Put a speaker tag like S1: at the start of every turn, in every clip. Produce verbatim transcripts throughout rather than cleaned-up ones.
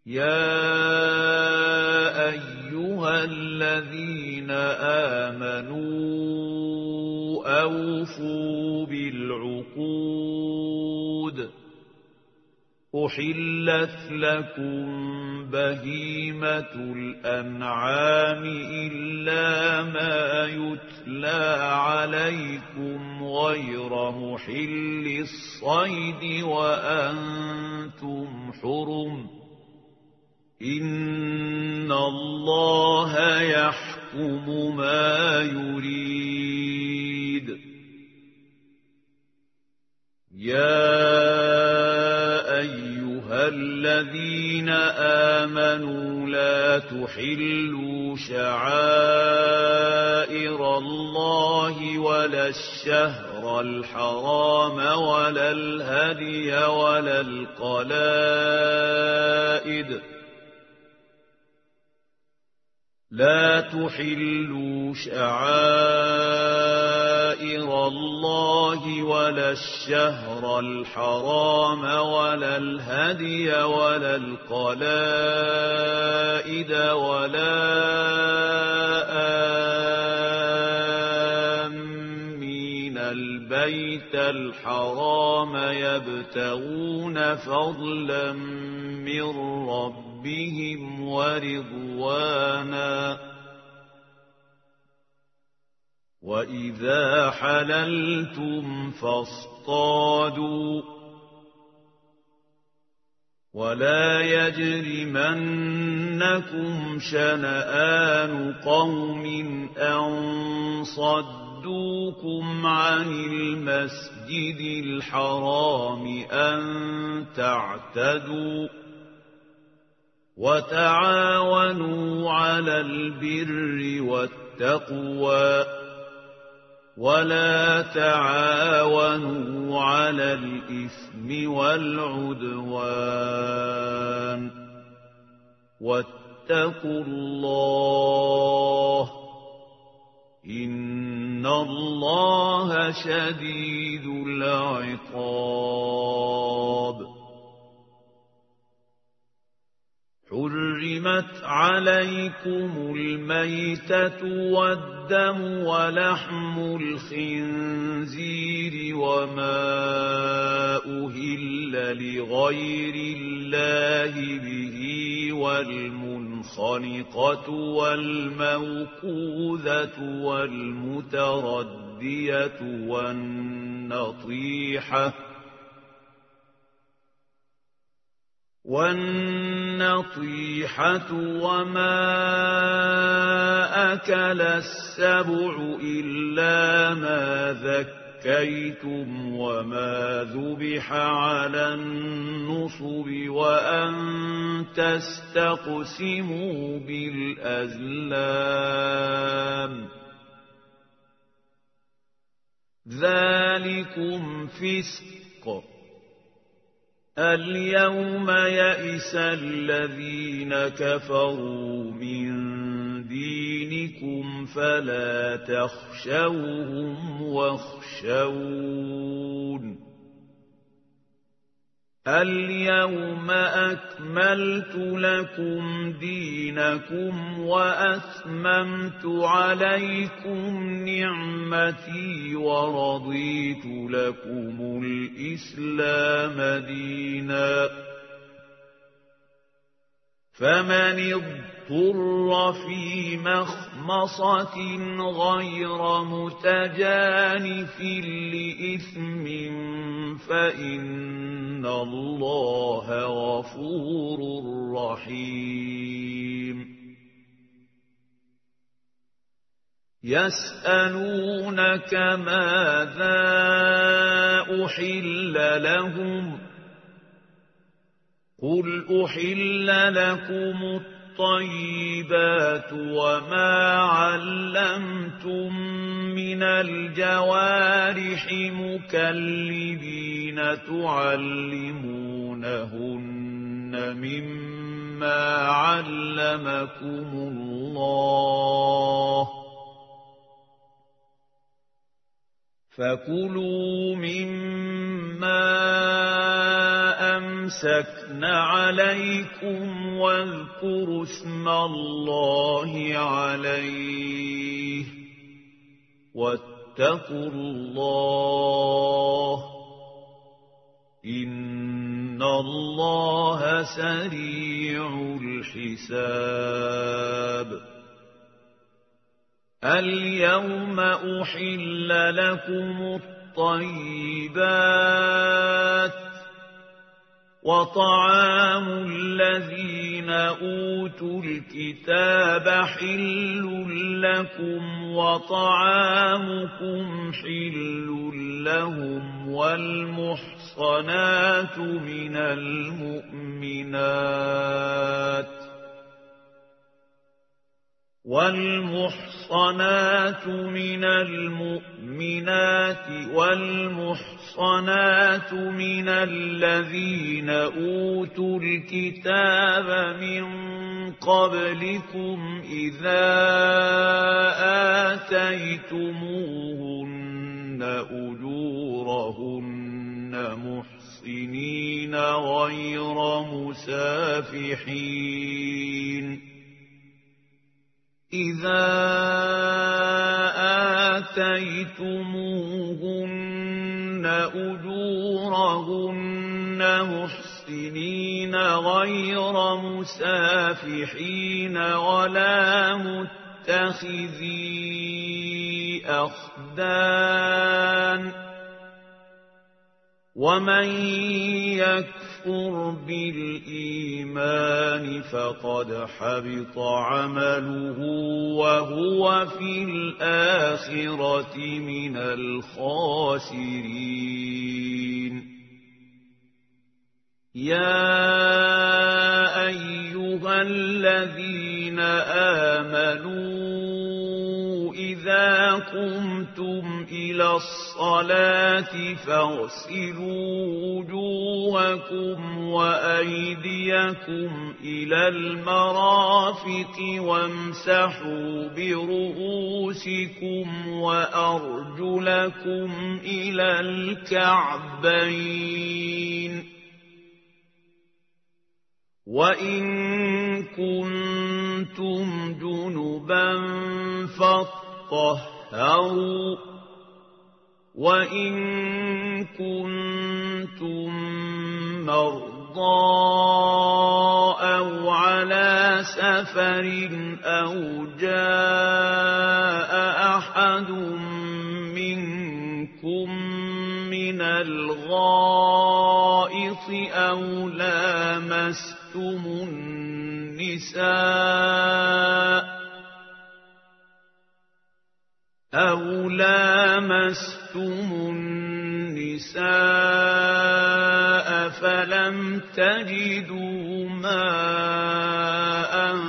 S1: يَا أَيُّهَا الَّذِينَ آمَنُوا أَوْفُوا بِالْعُقُودِ ۚ أُحِلَّتْ لَكُم بَهِيمَةُ الْأَنْعَامِ إِلَّا مَا يُتْلَىٰ عَلَيْكُمْ غَيْرَ مُحِلِّي الصَّيْدِ وَأَنتُمْ حُرُمٌ ۗ إِنَّ اللَّهَ يَحْكُمُ مَا يُرِيدُ. يَا أَيُّهَا الَّذِينَ آمَنُوا لَا تُحِلُّوا شَعَائِرَ اللَّهِ وَلَا الشَّهْرَ الْحَرَامَ وَلَا الْهَدْيَ وَلَا الْقَلَائِدَ لا تحلوا شعائر الله ولا الشهر الحرام ولا الهدي ولا القلائد ولا آمين البيت الحرام يبتغون فضلا من ربهم بهم ورضوانا وإذا حللتم فاصطادوا ولا يجرمنكم شنآن قوم أن صدوكم عن المسجد الحرام أن تعتدوا وتعاونوا على البر والتقوى ولا تعاونوا على الإثم والعدوان واتقوا الله إن الله شديد العقاب. حرمت عليكم الميتة والدم ولحم الخنزير وما أهل لغير الله به والمنخنقة والموقوذة والمتردية والنطيحة والنطيحة وما أكل السبع إلا ما ذكيتم وما ذبح على النصب وأن تستقسموا بالأزلام ذلكم فسق. اليوم يئس الذين كفروا من دينكم فلا تخشوهم واخشون. اليوم أكملت لكم دينكم وأتممت عليكم نعمتي ورضيت لكم الإسلام دينا. فمن اضطر في مخمصة غير متجانف لإثم فإن الله غفور رحيم. يسألونك ماذا أحل لهم قل أحل لكم الطيبات وما علمتم من الجوارح مكلبين تعلمونهن مما علمكم الله فكلوا مما أمسكتم أمسكن عليكم واذكروا اسم الله عليه واتقوا الله إن الله سريع الحساب اليوم أحل لكم الطيبات وطعام الذين أوتوا الكتاب حل لكم وطعامكم حل لهم والمحصنات من المؤمنات والمحصنات من المؤمنات والمحصنات من الذين أوتوا الكتاب من قبلكم إذا آتيتموهن أجورهن محصنين غير مسافحين إذا آتيتموهن أجورهن محسنين غير مسافحين ولا متخذي أخدان ومن يكفر بالإيمان فقد حبط عمله وهو في الآخرة من الخاسرين يا أيها الذين آمنوا إذا قمتم إلى الصلاة فاغسلوا وجوهكم وأيديكم إلى المرافق وامسحوا برؤوسكم وأرجلكم إلى الكعبين وإن كنتم جنبا فاطهروا وإن كنتم مرضى أو على سفر أو جاء أحد منكم من الغائط أو لامستم النساء أو لامستم النساء فلم تجدوا ماء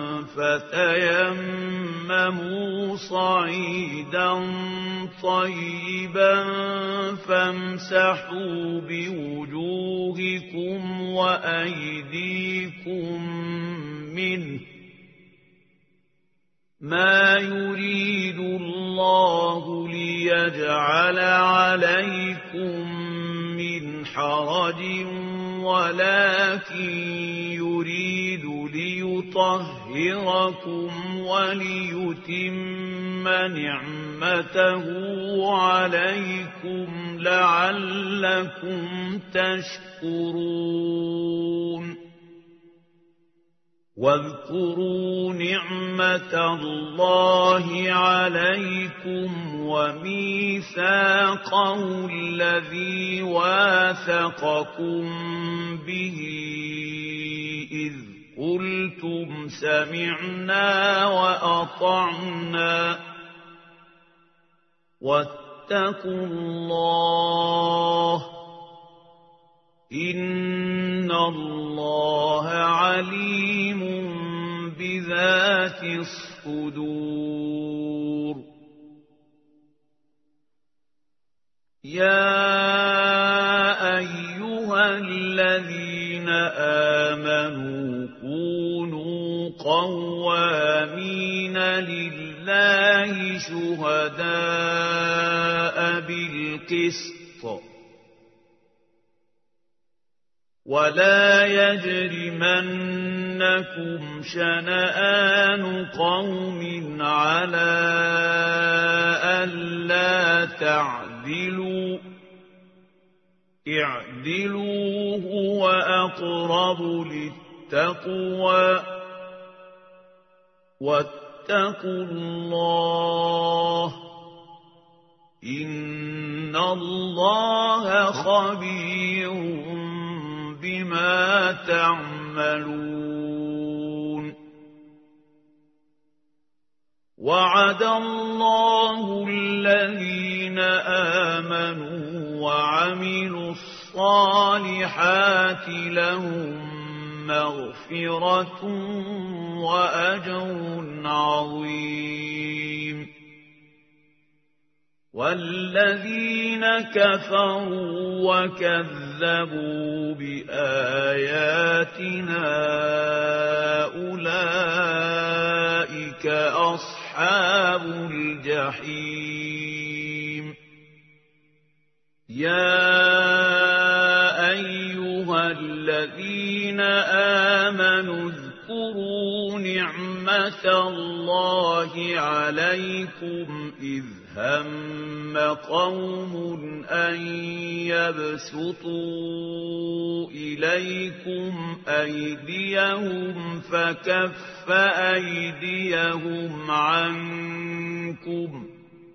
S1: فتيمموا صعيدا طيبا فامسحوا بوجوهكم وأيديكم منه ما يريد الله ليجعل عليكم من حرج ولكن يريد ليطهركم وليتم نعمته عليكم لعلكم تشكرون واذكروا نعمة الله عليكم وميثاقه الذي واثقكم به إذ قلتم سمعنا وأطعنا واتقوا الله إن الله عليم بذات الصدور يا أيها الذين آمنوا كونوا قوامين لله شهداء بالقسط ولا يجرمنكم شنآن قوم على ألا تعدلوا اعدلوا هو أقرب للتقوى واتقوا الله إن الله خبير بما تعملون وعد الله الذين آمنوا وعملوا الصالحات لهم مغفرة وأجر عظيم والذين كفروا وكذبوا بآياتنا أولئك أصحاب الجحيم يا أيها الذين آمنوا اذكروا نعمة الله عليكم إذ هم قوم أن يبسطوا إليكم أيديهم فكف أيديهم عنكم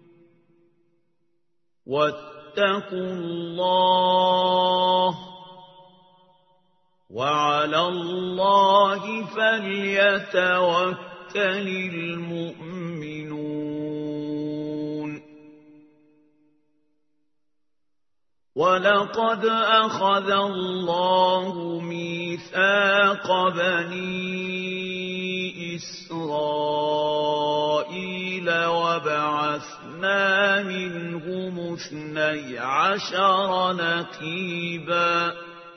S1: واتقوا الله وعلى الله فليتوكل المؤمنون ولقد أخذ الله ميثاق بني إسرائيل وبعثنا منهم اثني عشر نقيبا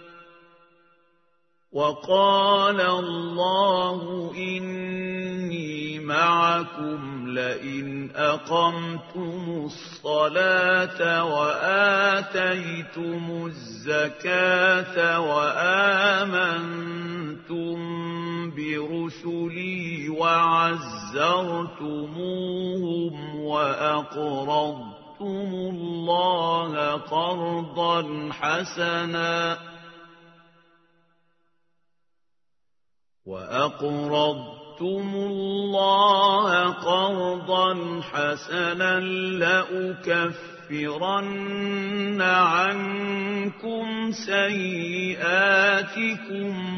S1: وقال الله إني معكم لئن أقمتم الصلاة وآتيتم الزكاة وآمنتم برسلي وعزرتموهم وأقرضتم الله قرضا حسنا وأقرضتم الله قرضا حسنا لأكفرن عنكم سيئاتكم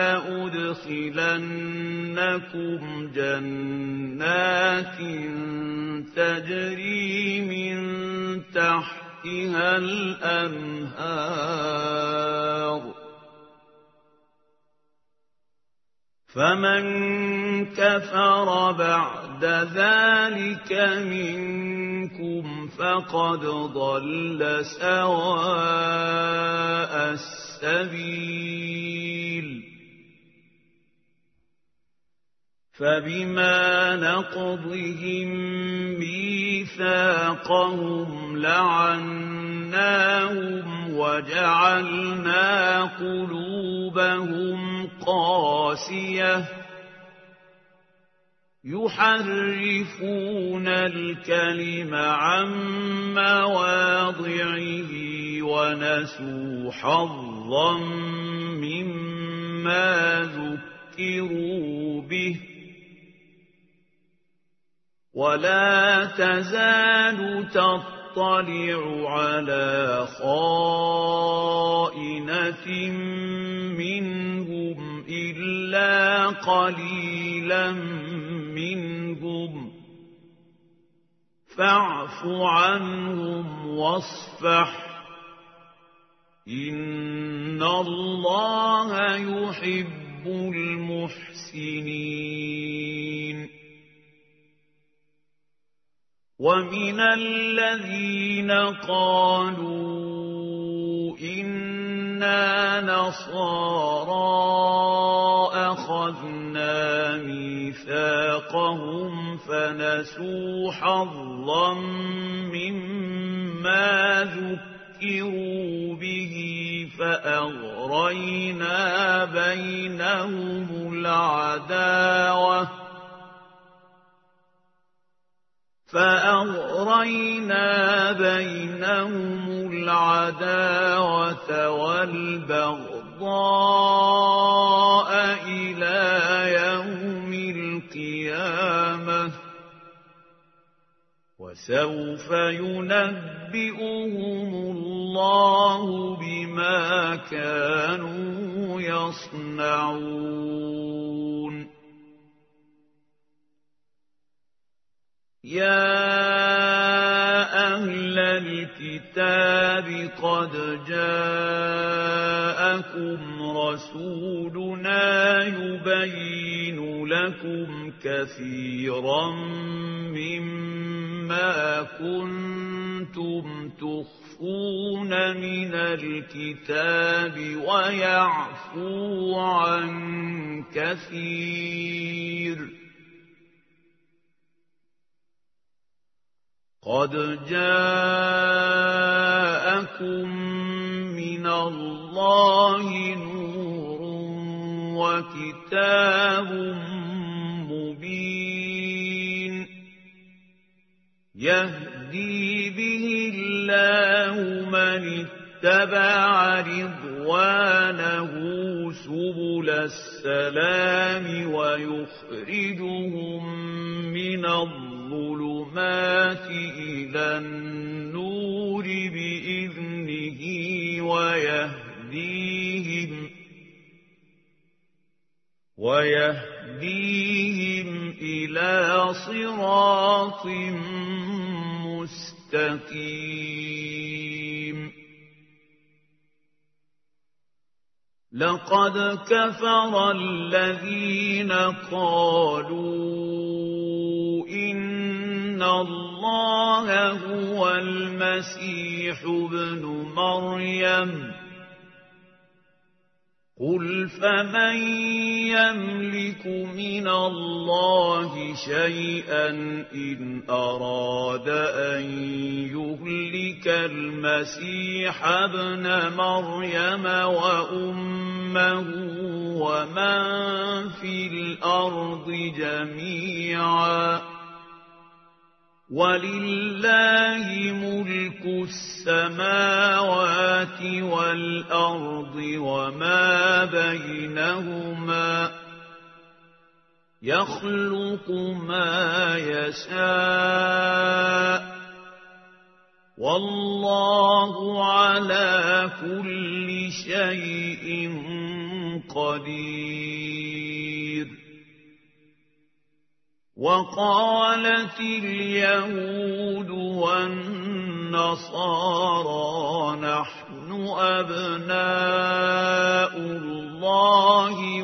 S1: ولأدخلنكم جنات تجري من تحتها الأنهار فمن كفر بعد ذلك منكم فقد ضل سواء السبيل فبما نقضهم ميثاقهم لعناهم وجعلنا قلوبهم قاسية يحرفون الكلم عن مواضعه ونسوا حظا مما ذكروا به ولا تزال تطلع على خائنة منهم إلا قليلا منهم فاعف عنهم واصفح إن الله يحب المحسنين ومن الذين قالوا إنا نصارى أخذنا ميثاقهم فنسوا حظا مما ذكروا به فأغرينا بينهم العداوة فأغرينا بينهم العداوة والبغضاء إلى يوم القيامة وسوف ينبئهم الله بما كانوا يصنعون يا أهل الكتاب قد جاءكم رسولنا يبين لكم كثيرا مما كنتم تخفون من الكتاب ويعفو عن كثير قد جاءكم من الله نور وكتاب مبين يهدي به الله من اتبع رضوانه سبل السلام ويخرجهم من الظلمات إلى النور بإذنه ويهديهم ويهديهم إلى صراط مستقيم لقد كفر الذين قالوا إن الله هو المسيح ابن مريم قل فمن يملك من الله شيئا إن أراد أن يهلك المسيح ابن مريم وأمه ومن في الأرض جميعا ولله ملك السماوات والأرض وما بينهما يخلق ما يشاء والله على كل شيء قدير وقالت اليهود والنصارى نحن أبناء الله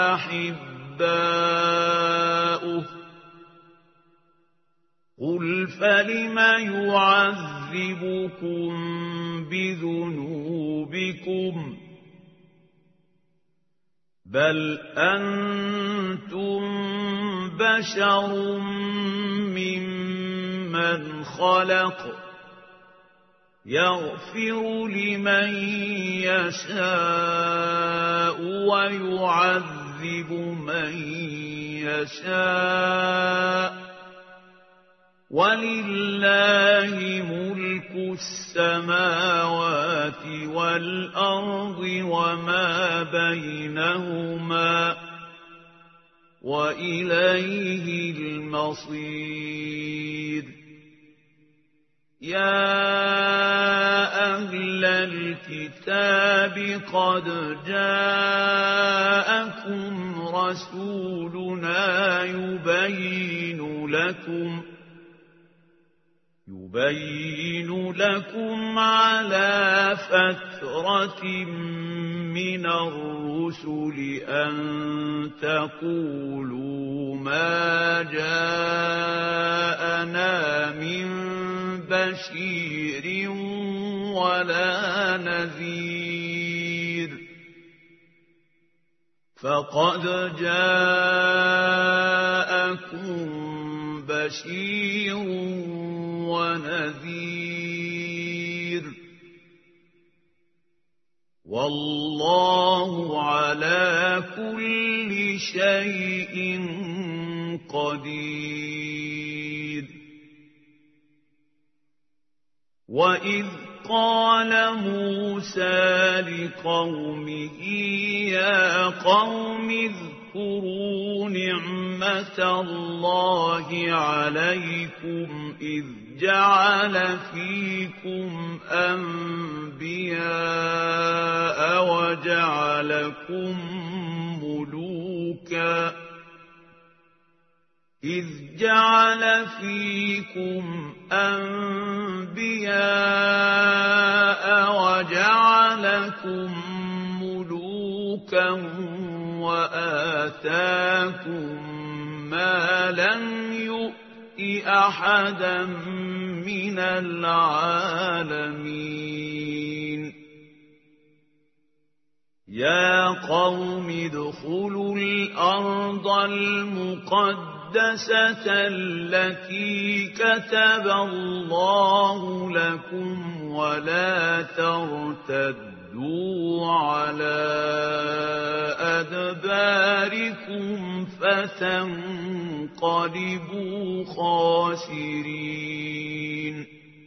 S1: وأحباؤه قل فلم يعذبكم بذنوبكم بل أنتم بشر ممن خلق يغفر لمن يشاء ويعذب من يشاء ولله ملك السماوات والأرض وما بينهما وإليه المصير يا أهل الكتاب قد جاءكم رسولنا يبين لكم يبين لكم على فترة من الرسل أن تقولوا ما جاءنا من بشير ولا نذير فقد جاءكم بشير ونذير والله على كل شيء قدير. وإذ قال موسى لقومه يا قوم اذكروا نعمة الله عليكم إذ جعل فيكم أنبياء وجعلكم ملوكا إذ جعل فيكم أنبياء وجعلكم ملوكا وآتاكم ما لم يؤت أحدا من العالمين. يا قوم ادخلوا الأرض المقدسة التي كتب الله لكم ولا ترتدوا على أدباركم فتنقلبوا خاسرين.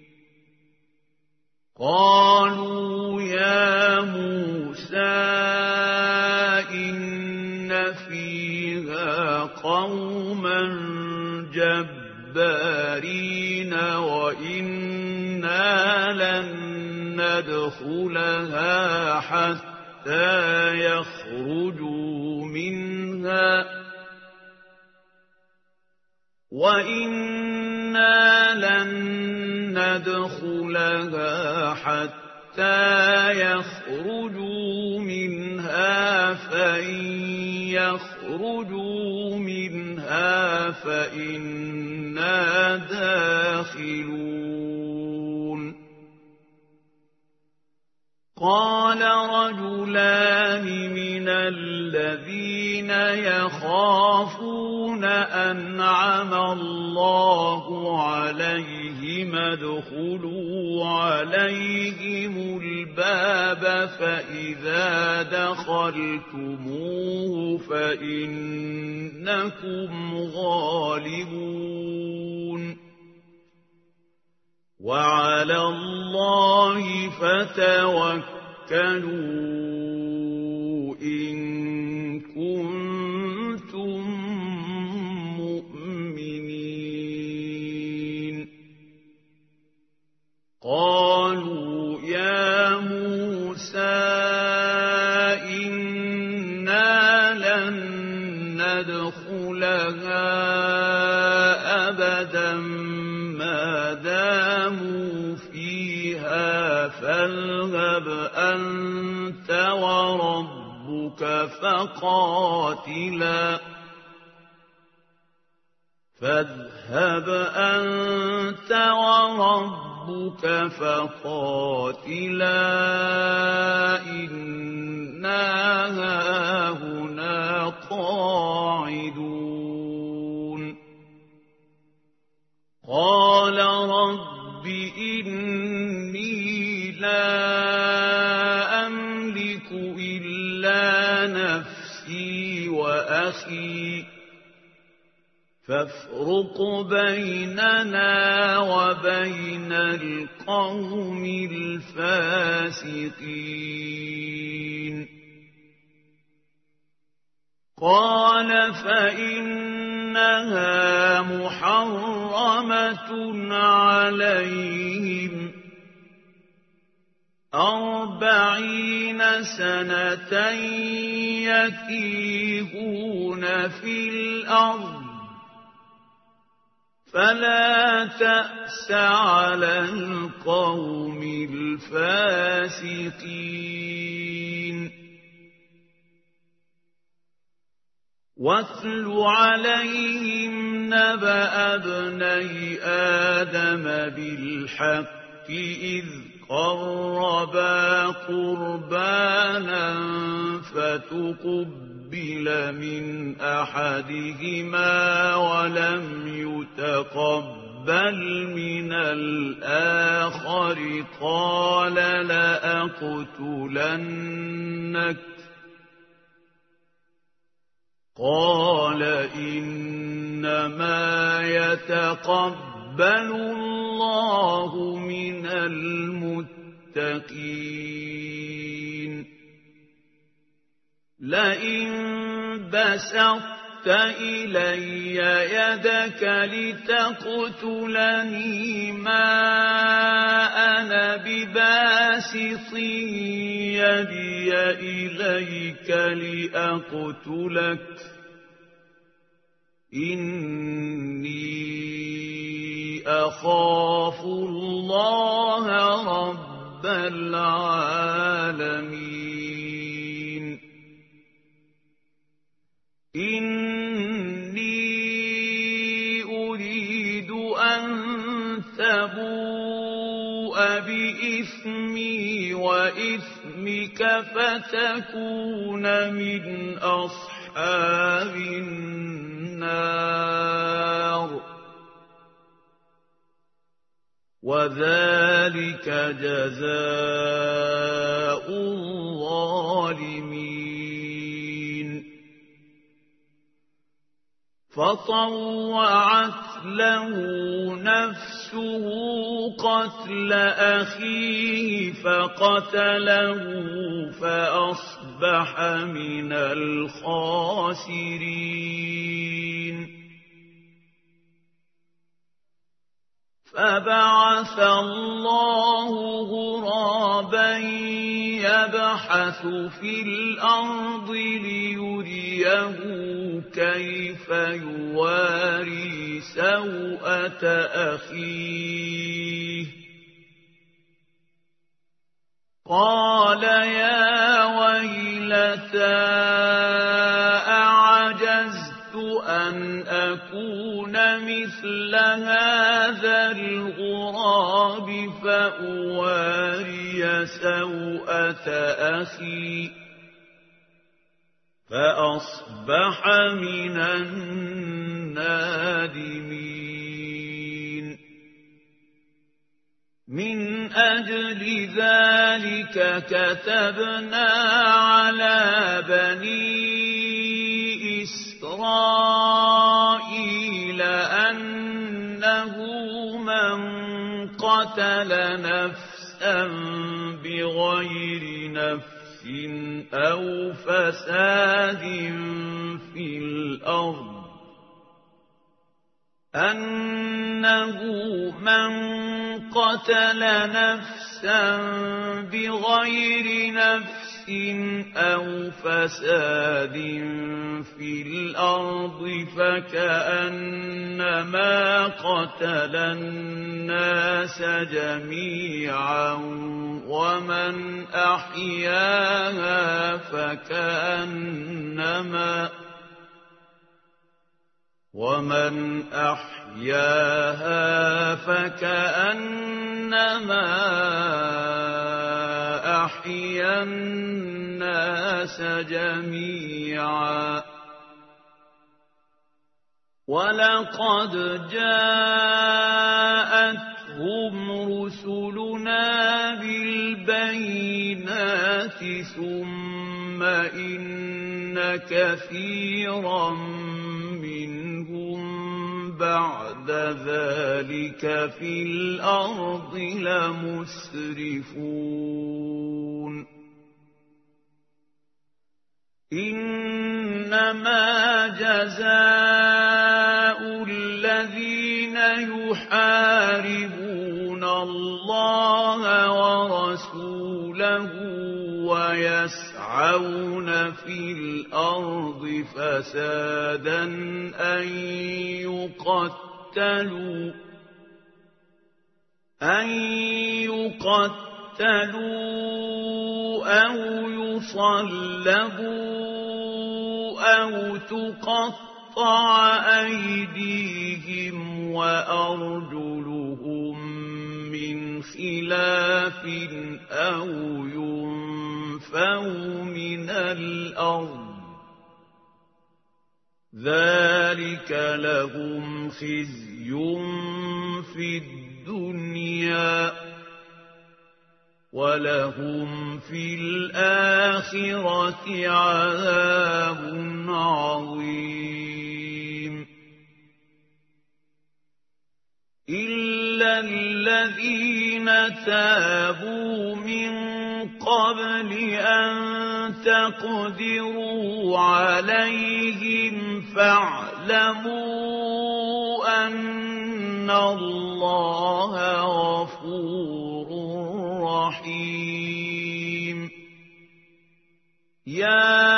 S1: قالوا يا موسى إن فيها قوما جبارين وإنا لن ندخلها حتى يخرجوا منها وإنا لن ندخلها حتى يخرجوا منها فإن يخرجوا منها فإنا داخلون. قال رجلان من الذين يخافون أنعم الله عليهم ادخلوا عليهم الباب فإذا دخلتموه فإنكم غالبون وعلى الله فتوكلوا إن كنتم مؤمنين. قالوا يا موسى إنا لن ندخلها أبدا ما داموا فيها فاذهب أنت وربك فقاتلا فاذهب أنت وربك فقاتلا إنا هاهنا قاعدون. قال رب إني لا أملك إلا نفسي وأخي فافرق بيننا وبين القوم الفاسقين. قال فإنها محرمة عليهم أربعين سنة يتيهون في الأرض فلا تأس على القوم الفاسقين. واتل عليهم نبأ ابني آدم بالحق إذ قربا قربانا فتقبل من أحدهما ولم يتقبل يتقبل من الآخر قال لأقتلنك قال إنما يتقبل الله من المتقين لئن بسطت إلي يدك لتقتلني ما أنا بباسط يدي إليك لأقتلك إني أخاف الله رب العالمين إني أريد أن تبوء بإثمي وإثمك فتكون من أصحاب النار وذلك جزاء الظالمين فطوعت له نفسه قتل أخيه فقتله فأصبح من الخاسرين فبعث الله غرابا يبحث في الأرض ليريه كيف يواري سوءة أخيه قال يا ويلتى أعجزت أن أكون مثل هذا الغراب فأواري سوءة أخي فأصبح من النادمين من أجل ذلك كتبنا على بني إسرائيل أنه من قتل نفسا بغير نفس أو فساد في الأرض أنه من قتل نفسا بغير نفس أو فساد في الأرض فكأنما قتل الناس جميعا ومن أحياها فكأنما ومن أحياها فكأنما أحيا الناس جميعا ولقد جاءتهم رسلنا بالبينات ثم إن كثيرا منهم بعد ذلك في الأرض لمسرفون إنما جزاء الذين يحاربون الله ورسوله ويسعون في الأرض فسادا أن يقتلوا أن يقتلوا أو يصلبوا أو تقطع أيديهم وأرجلهم من خلاف أو ينفوا من الأرض ذلك لهم خزي في الدنيا ولهم في الآخرة عذاب عظيم إلا الذين تابوا من قبل أن تقدروا عليهم فاعلموا أن الله غفور رحيم يا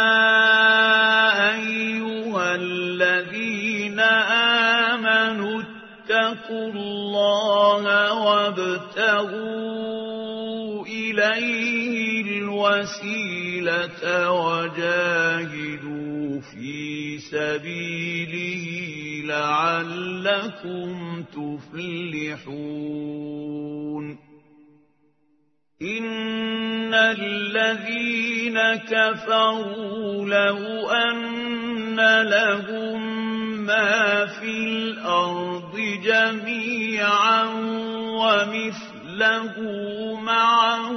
S1: أيها الذين آمنوا اتقوا الله وابتغوا إليه الوسيلة وجاهدوا في سبيله لعلكم تفلحون إن الذين كفروا لو أن لهم ما في الأرض جميعا ومثله معه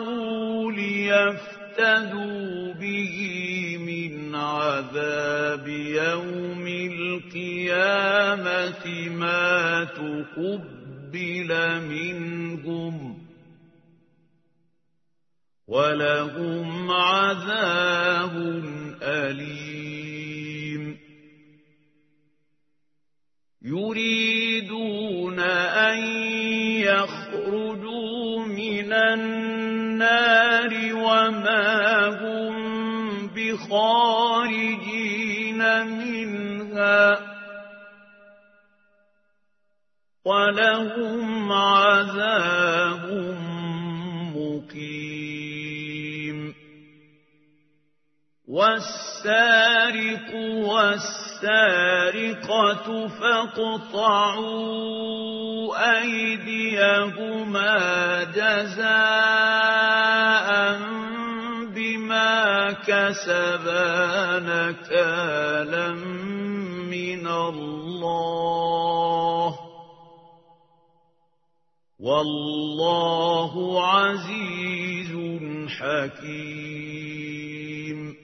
S1: ليفتدوا به من عذاب يوم القيامة ما تقبل منهم ولهم عذاب أليم يريدون أن يخرجوا من النار وما هم بخارجين منها ولهم عذاب مقيم والسارق والسارقة فاقطعوا أيديهما جزاء بما كسبا نكالا من الله والله عزيز حكيم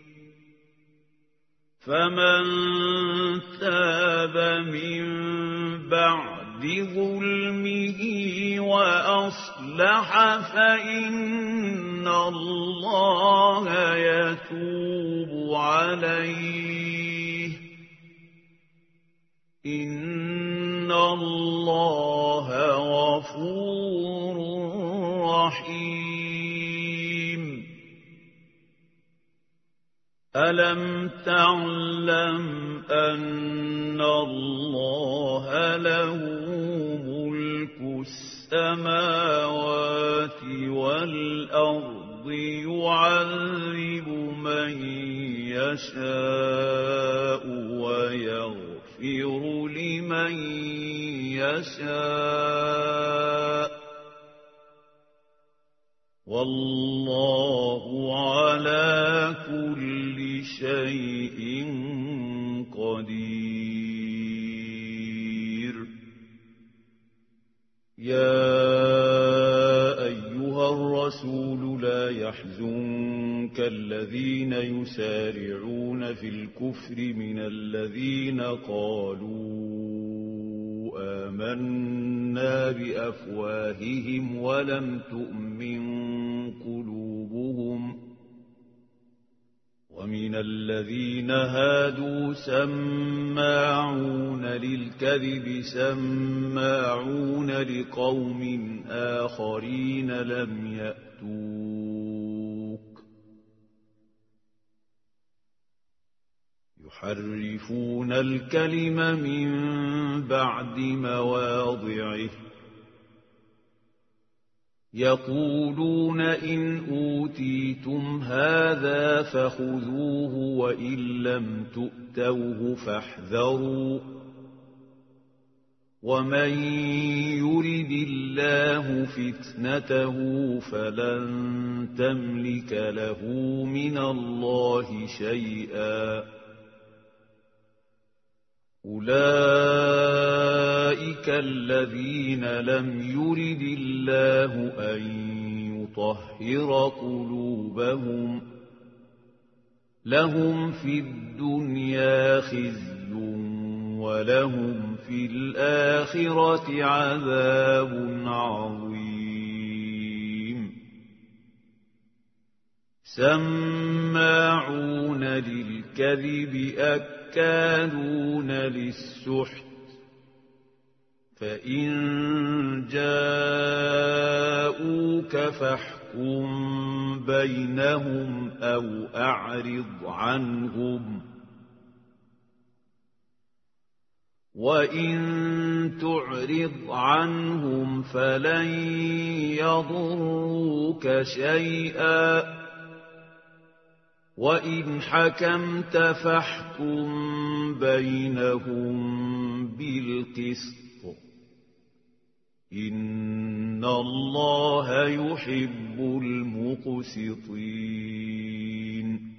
S1: فمن تاب من بعد ظلمه وأصلح فإن الله يتوب عليه إن الله غفور رحيم ألم تعلم أن الله له ملك السماوات والأرض يعذب من يشاء ويغفر لمن يشاء والله على كل شيء قدير يا أيها الرسول لا يحزنك الذين يسارعون في الكفر من الذين قالوا آمنا بأفواههم ولم تؤمن قلوبهم ومن الذين هادوا سماعون للكذب سماعون لقوم آخرين لم يأتوك يحرفون الكلم من بعد مواضعه يقولون إن أوتيتم هذا فخذوه وإن لم تؤتوه فاحذروا ومن يرد الله فتنته فلن تملك له من الله شيئا أولئك الذين لم يرد الله أن يطهر قلوبهم لهم في الدنيا خزي ولهم في الآخرة عذاب عظيم سماعون للكذب أكالون للسحت فإن جاءوك فاحكم بينهم أو أعرض عنهم وإن تعرض عنهم فلن يضروك شيئا وإن حكمت فاحكم بينهم بالقسط إن الله يحب المقسطين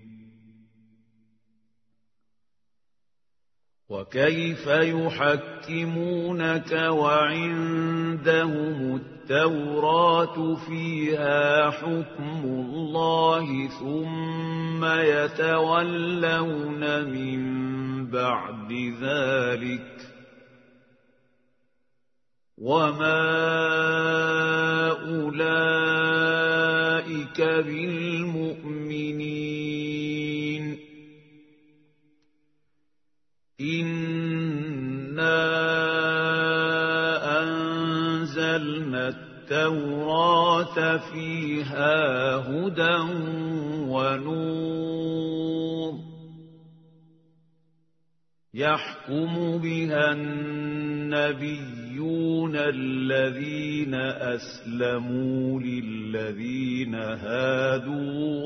S1: وكيف يحكمونك وعندهم التوراة فيها حكم الله ثم يتولون من بعد ذلك وما أولئك بالمؤمنين إنا أنزلنا التوراة فيها هدى ونور يحكم بها النبيون الذين أسلموا للذين هادوا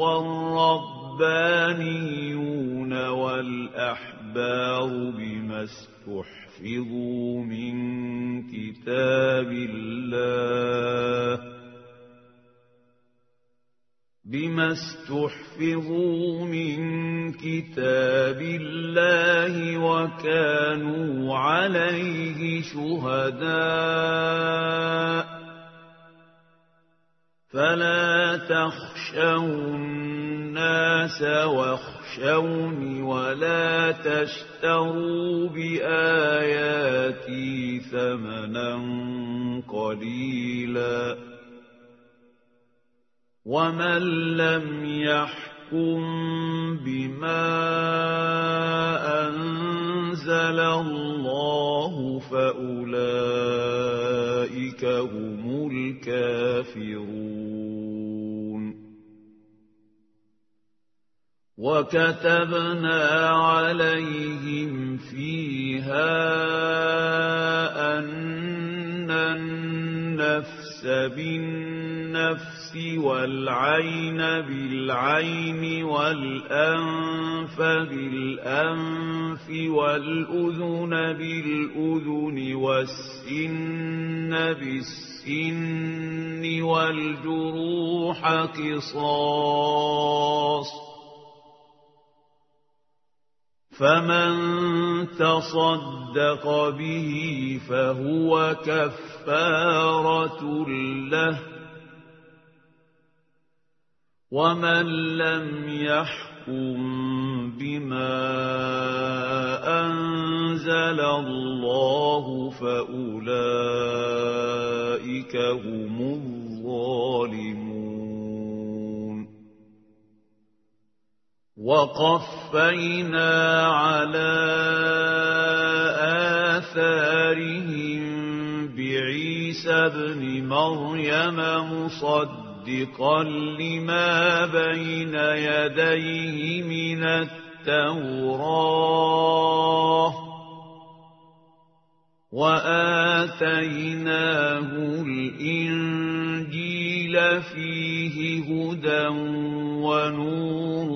S1: والربانيون والأحبار بما استحفظوا من كتاب الله بما استحفظوا من كتاب الله وكانوا عليه شهداء فلا تخشوا الناس واخشوني ولا تشتروا بآياتي ثمنا قليلا ومن لم يحكم بما أنزل الله فأولئك هم الكافرون وكتبنا عليهم فيها أن النفس بالنفس والعين بالعين والأنف بالأنف والأذن بالأذن والسن بالسن والجروح قصاص فمن تصدق به فهو كفارة له ومن لم يحكم بما أنزل الله فأولئك هم الظالمون وقفينا على آثارهم بعيسى ابن مريم مصدقا مصدقا لما بين يديه من التوراة وآتيناه الإنجيل فيه هدى ونور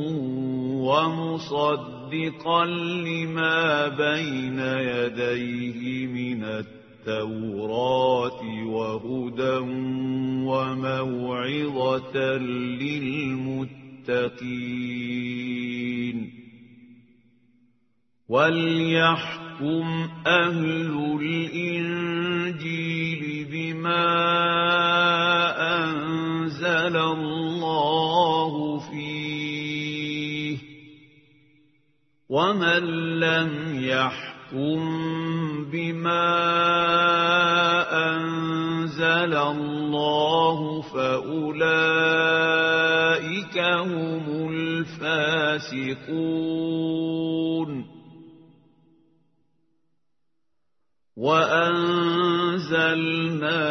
S1: ومصدقا لما بين يديه من التوراة التوراة وهدى وموعظة للمتقين وليحكم يحكم أهل الإنجيل بما أنزل الله فيه ومن لم يحكم بما أنزل الله فأولئك هم الفاسقون وأنزلنا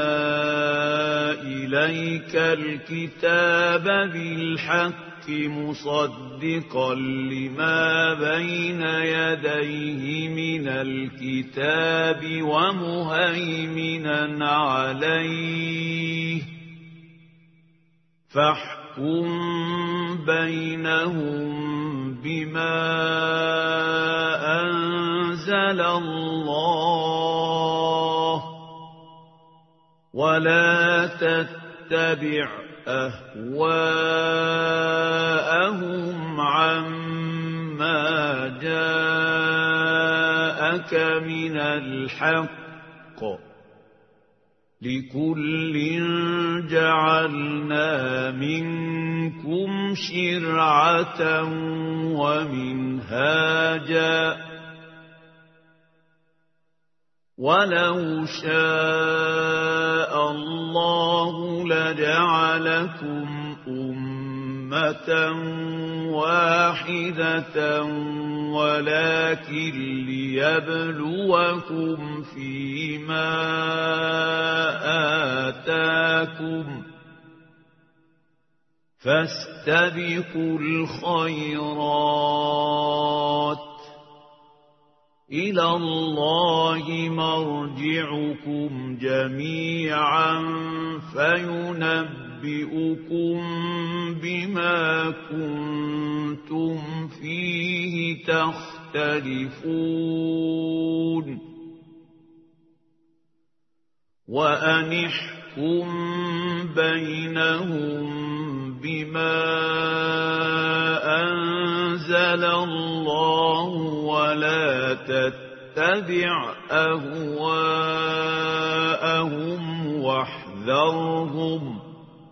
S1: إليك الكتاب بالحق مصدقا لما بين يديه من الكتاب ومهيمنا عليه فاحكم بينهم بما أنزل الله ولا تتبع أهواءهم عما جاءك من الحق لكل جعلنا منكم شرعة ومنهاجا ولو شاء الله لجعلكم أمة واحدة ولكن ليبلوكم فيما آتاكم فاستبقوا الخيرات إلى الله مرجعكم جميعا فينبئكم بما كنتم فيه تختلفون وأن احكم بينهم بما أنزل الله ولا تتبع أهواءهم واحذرهم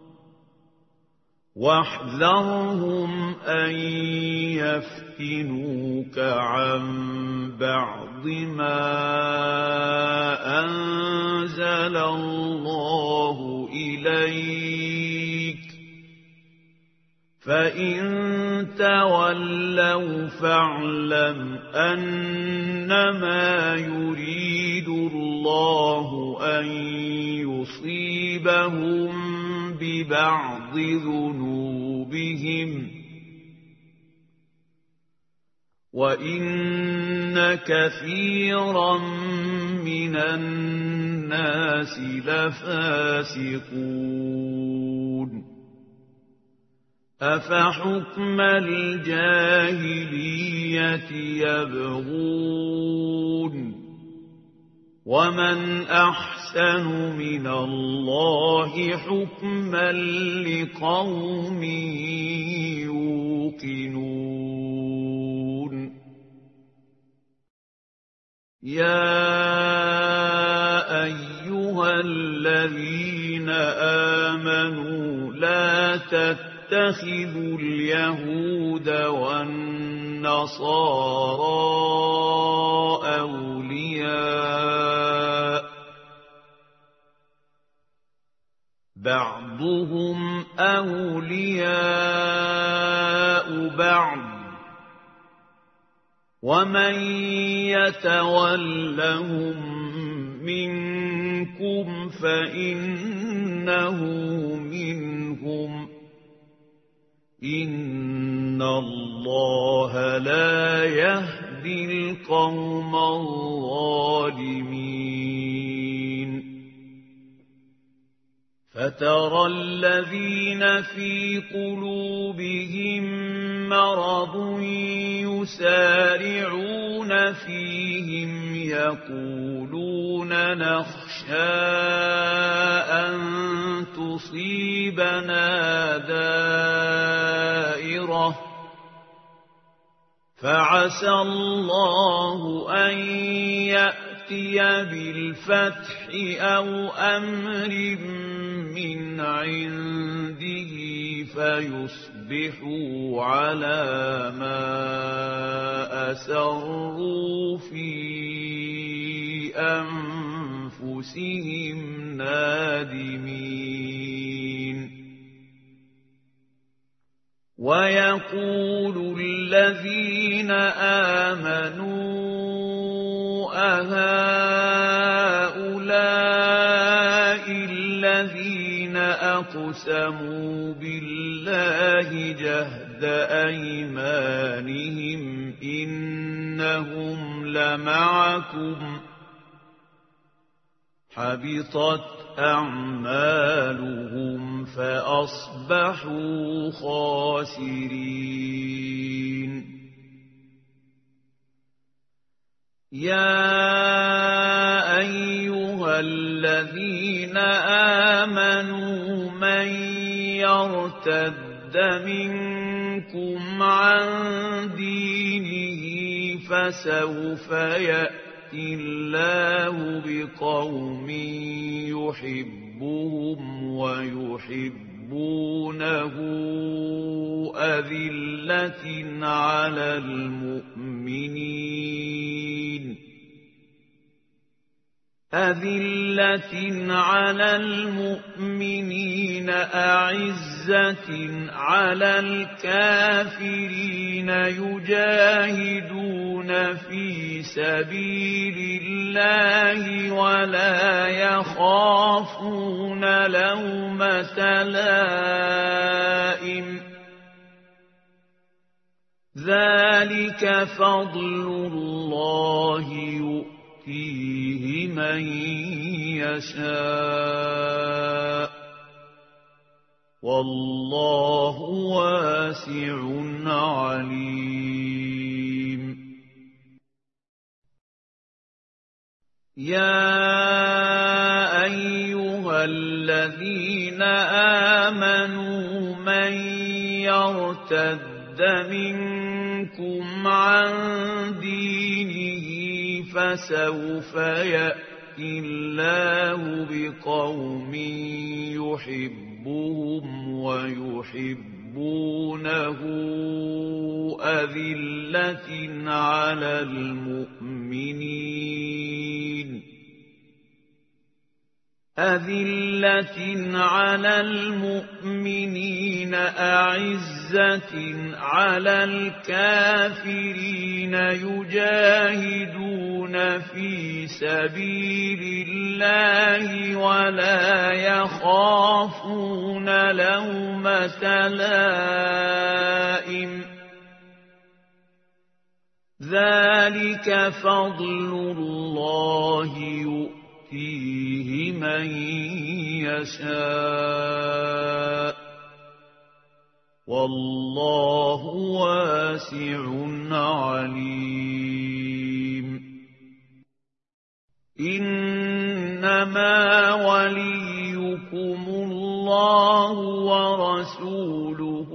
S1: واحذرهم أن يفتنوك عن بعض ما أنزل الله إليك فإن تولوا فاعلم أنما يريد الله أن يصيبهم ببعض ذنوبهم وإن كثيرا من الناس لفاسقون أفحكم الجاهلية يبغون ومن أحسن من الله حكما لقوم يوقنون يا أيها الذين آمنوا لا تتخذوا اليهود والنصارى أولياء بعضهم أولياء بعض ومن يتولهم منكم فإنه منهم إن الله لا يهدي القوم الظالمين فترى الذين في قلوبهم مرض يسارعون فيهم يقولون نخشى أن تصيبنا دائرة فعسى الله أن يأتي بالفتح أو أمر من عنده فيصبحوا على ما أسروا في أنفسهم نادمين ويقول الذين آمنوا أهؤلاء الذين أقسموا بالله جهد أيمانهم إنهم لمعكم حبطت أعمالهم فأصبحوا خاسرين يا أيها الذين آمنوا من يرتد منكم عن دينه فسوف يأتي الله بقوم يحبهم ويحبونه أذلة على المؤمنين أذلة على المؤمنين أعزة على الكافرين يجاهدون في سبيل الله ولا يخافون لومة لائم ذلك فضل الله يؤتيه فيه من يشاء والله واسع عليم يا أيها الذين آمنوا من يرتد منكم عن دينه فسوف يأتي الله بقوم يحبهم ويحبونه أذلة على المؤمنين أذلة على المؤمنين أعزة على الكافرين يجاهدون في سبيل الله ولا يخافون لومة لائم ذلك فضل الله يؤتيه من يشاء والله واسع عليم إنما وليكم الله ورسوله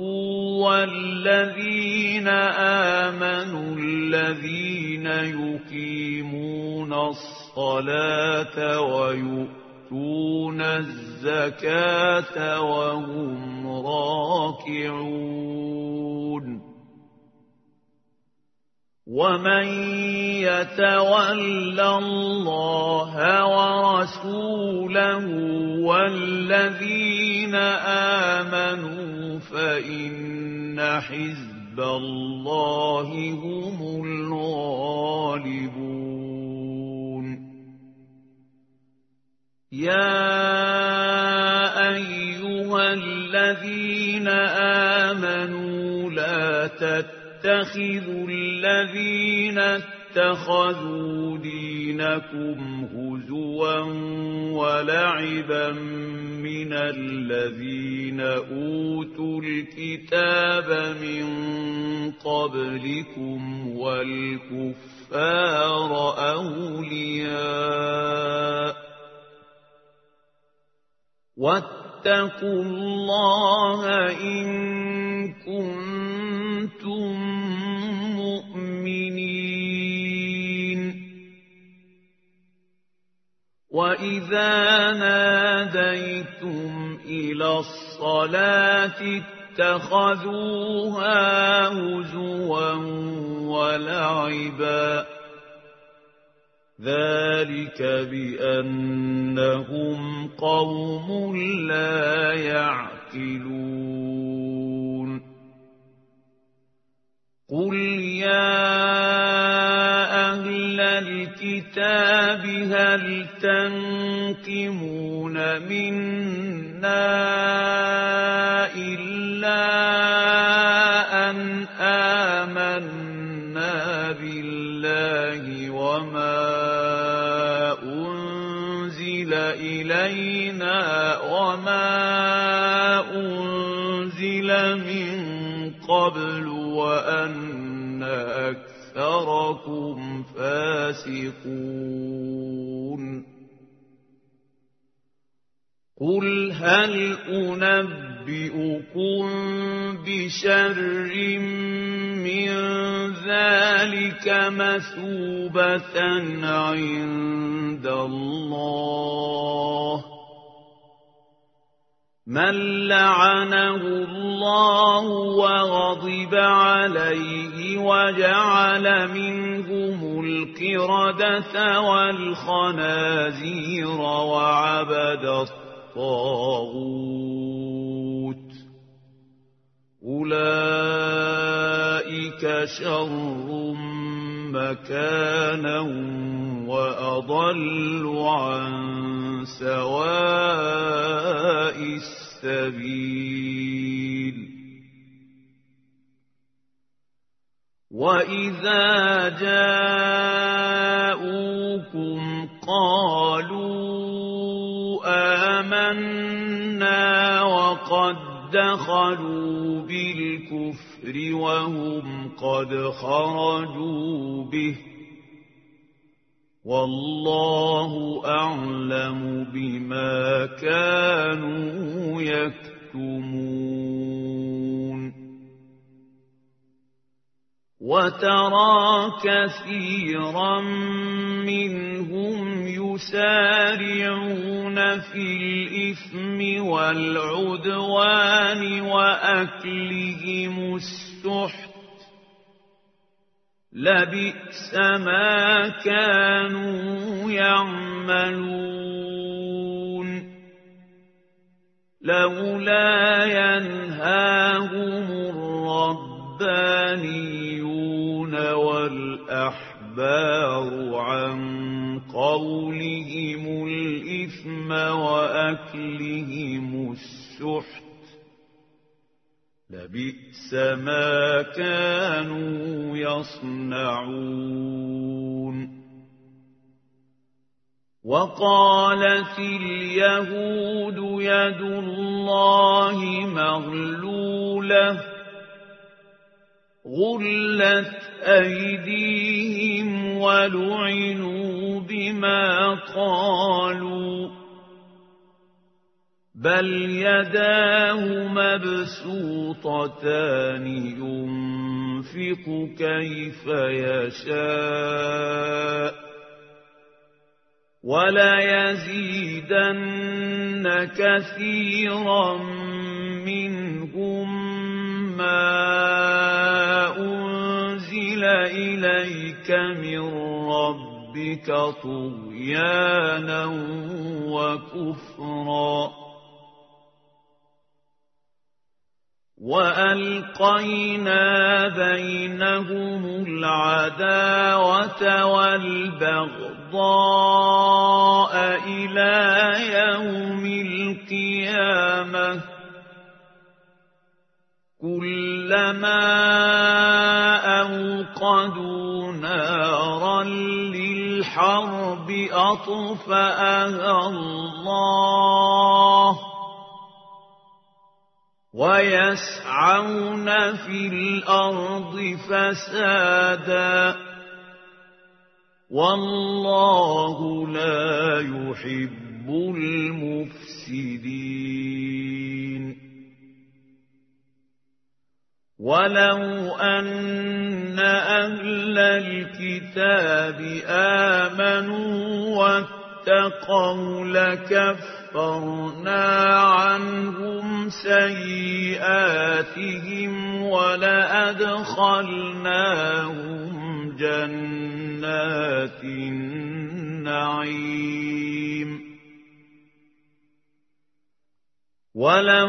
S1: والذين آمنوا الذين يقيمون الصلاة ويؤتون الزكاة وهم راكعون ومن يتول الله ورسوله والذين آمنوا فإن حزب الله هم الغالبون يا أيها الذين آمنوا لا تتبعوا اتخذوا الذين اتخذوا دينكم هزوا ولعبا من الذين أوتوا الكتاب من قبلكم والكفار أولياء واتقوا الله إن كنتم وَإِذَا نَادَيْتُمْ إِلَى الصَّلَاةِ اتَّخَذُوهَا هُزُوًا وَلَعِبًا ذَلِكَ بِأَنَّهُمْ قَوْمٌ لَّا يَعْقِلُونَ قُلْ يَا أَهْلَ الْكِتَابِ هَلْ تَنقِمُونَ مِنَّا إِلَّا أَنْ آمَنَّا بِاللَّهِ وَمَا أُنزِلَ إِلَيْنَا وَمَا أُنزِلَ مِن قَبْلُ وَأَنَّ أَكْثَرَكُمْ فَاسِقُونَ قُلْ هَلْ أُنَبِّئُكُم بِشَرٍّ مِّن ذَلِكَ مَثُوبَةً عِندَ اللَّهِ مَن لَّعَنَهُ اللَّهُ وَغَضِبَ عَلَيْهِ وَجَعَلَ مِنْهُمُ الْقِرَدَةَ وَالْخَنَازِيرَ وَعَبَدَ الطَّاغُوتَ أُولَٰئِكَ شَرٌّ مَّكَانًا وَأَضَلُّ عَن سَوَاءِ السَّبِيلِ وَإِذَا جَاءُوكُمْ قَالُوا آمَنَّا وَقَدْ دَخَلُوا بِالْكُفْرِ وَهُمْ قَدْ خَرَجُوا بِهِ وَاللَّهُ أَعْلَمُ بِمَا كَانُوا يَكْتُمُونَ وَتَرَى كَثِيرًا مِّنْهُمْ يُسَارِعُونَ فِي الْإِثْمِ وَالْعُدْوَانِ وَأَكْلِهِمُ السُّحْتَ لَبِئْسَ مَا كَانُوا يَعْمَلُونَ لَوْلَا يَنْهَاهُمُ الرَّبَّانِيُّونَ وَالْأَحْبَارُ عَنْ قَوْلِهِمُ الْإِثْمَ وَأَكْلِهِمُ السُّحْتَ لَبِئْسَ مَا كَانُوا يَصْنَعُونَ وَقَالَتِ الْيَهُودُ يَدُ اللَّهِ مَغْلُولَةٌ غُلَّتْ أَيْدِيهِمْ وَلُعِنُوا بِمَا قَالُوا بَلْ يَدَاهُ مَبْسُوطَتَانِ يُنفِقُ كَيْفَ يَشَاءُ وَلَيَزِيدَنَّ كَثِيرًا مِّنْهُم مَّا أُنزِلَ إِلَيْكَ مِن رَّبِّكَ طُغْيَانًا وَكُفْرًا وَأَلْقَيْنَا بَيْنَهُمُ الْعَدَاوَةَ وَالْبَغْضَاءَ إِلَىٰ يَوْمِ الْقِيَامَةِ كُلَّمَا أَوْقَدُوا نَارًا لِّلْحَرْبِ أَطْفَأَهَا اللَّهُ وَيَسْعَوْنَ فِي الْأَرْضِ فَسَادًا وَاللَّهُ لَا يُحِبُّ الْمُفْسِدِينَ وَلَوْ أَنَّ أَهْلَ الْكِتَابِ آمَنُوا واتقوا لكفرنا عنهم سيئاتهم ولأدخلناهم جنات النعيم ولو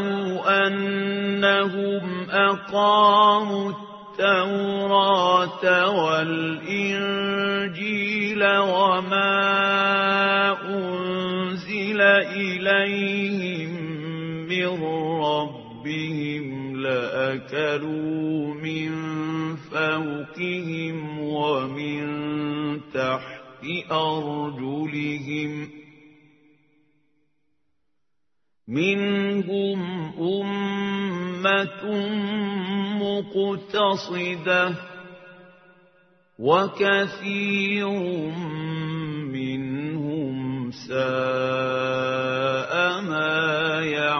S1: أنهم أقاموا التوراة والإنجيل وما أنزل إليهم من ربهم لأكلوا من فوقهم ومن تحت أرجلهم منهم أمة مقتصدة وكثير منهم ساء ما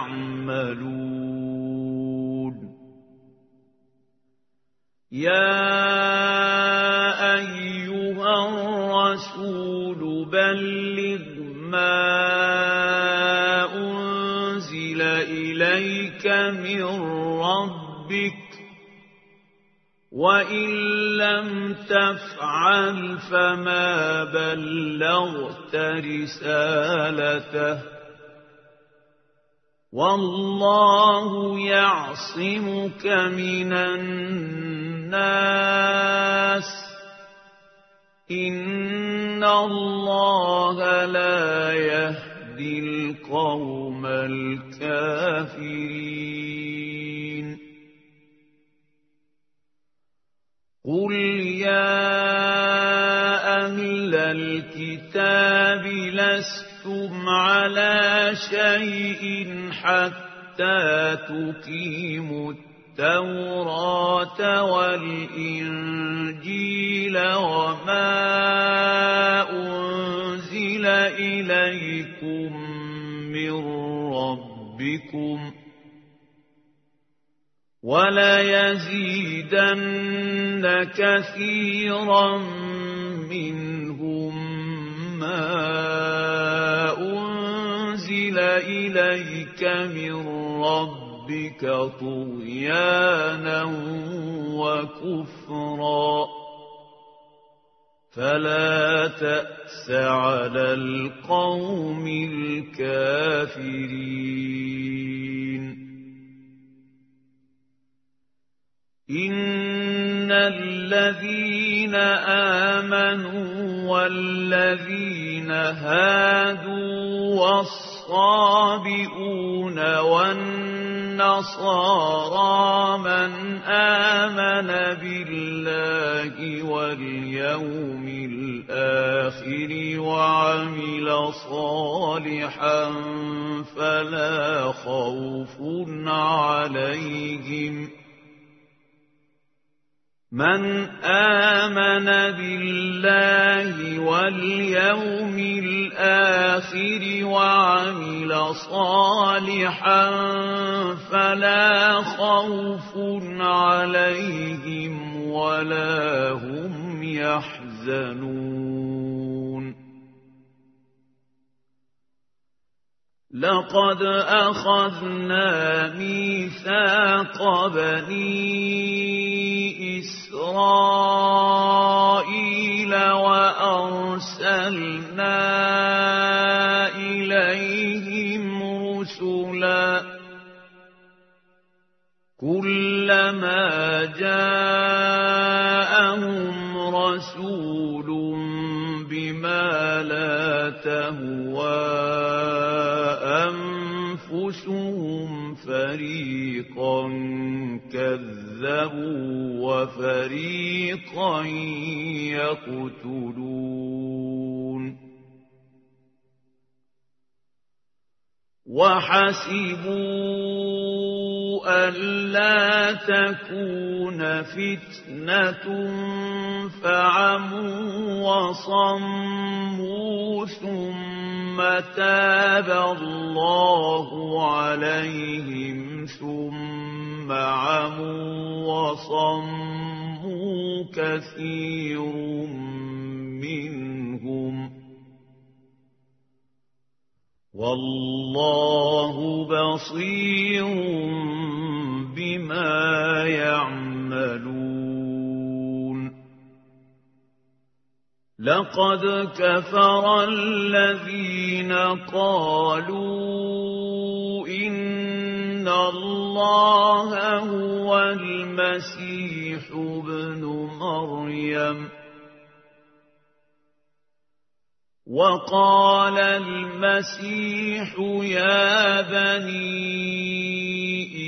S1: يعملون يا أيها الرسول بلغ ما أنزل إليك من ربك وإن لم تفعل فما بلغت رسالته والله يعصمك من الناس إن الله لا يهدي القوم الكافرين قل يا أهل الكتاب لستم على شيء حتى تقيموا التوراة والإنجيل وما أنزل إليكم من ربكم وليزيدن كثيرا منهم ما أنزل إليك من ربك طغيانا وكفرا فلا تأس على القوم الكافرين إن الذين آمنوا والذين هادوا والصابئون والنصارى من آمن بالله واليوم الآخر وعمل صالحا فلا خوف عليهم من آمن بالله واليوم الآخر وعمل صالحا فلا خوف عليهم ولا هم يحزنون لقد أخذنا ميثاق بني إسرائيل وأرسلنا إليهم رسلا كلما جاءهم رسول بما لا تهوى أنفسهم فريقا كذبوا وفريقا يقتلون وحسبوا ألا تكون فتنة فعموا وصموا ثم تاب الله عليهم ثم عموا وصموا كثير منهم والله بصير بما يعملون لقد كفر الذين قالوا إن الله هو المسيح ابن مريم وقال المسيح يا بني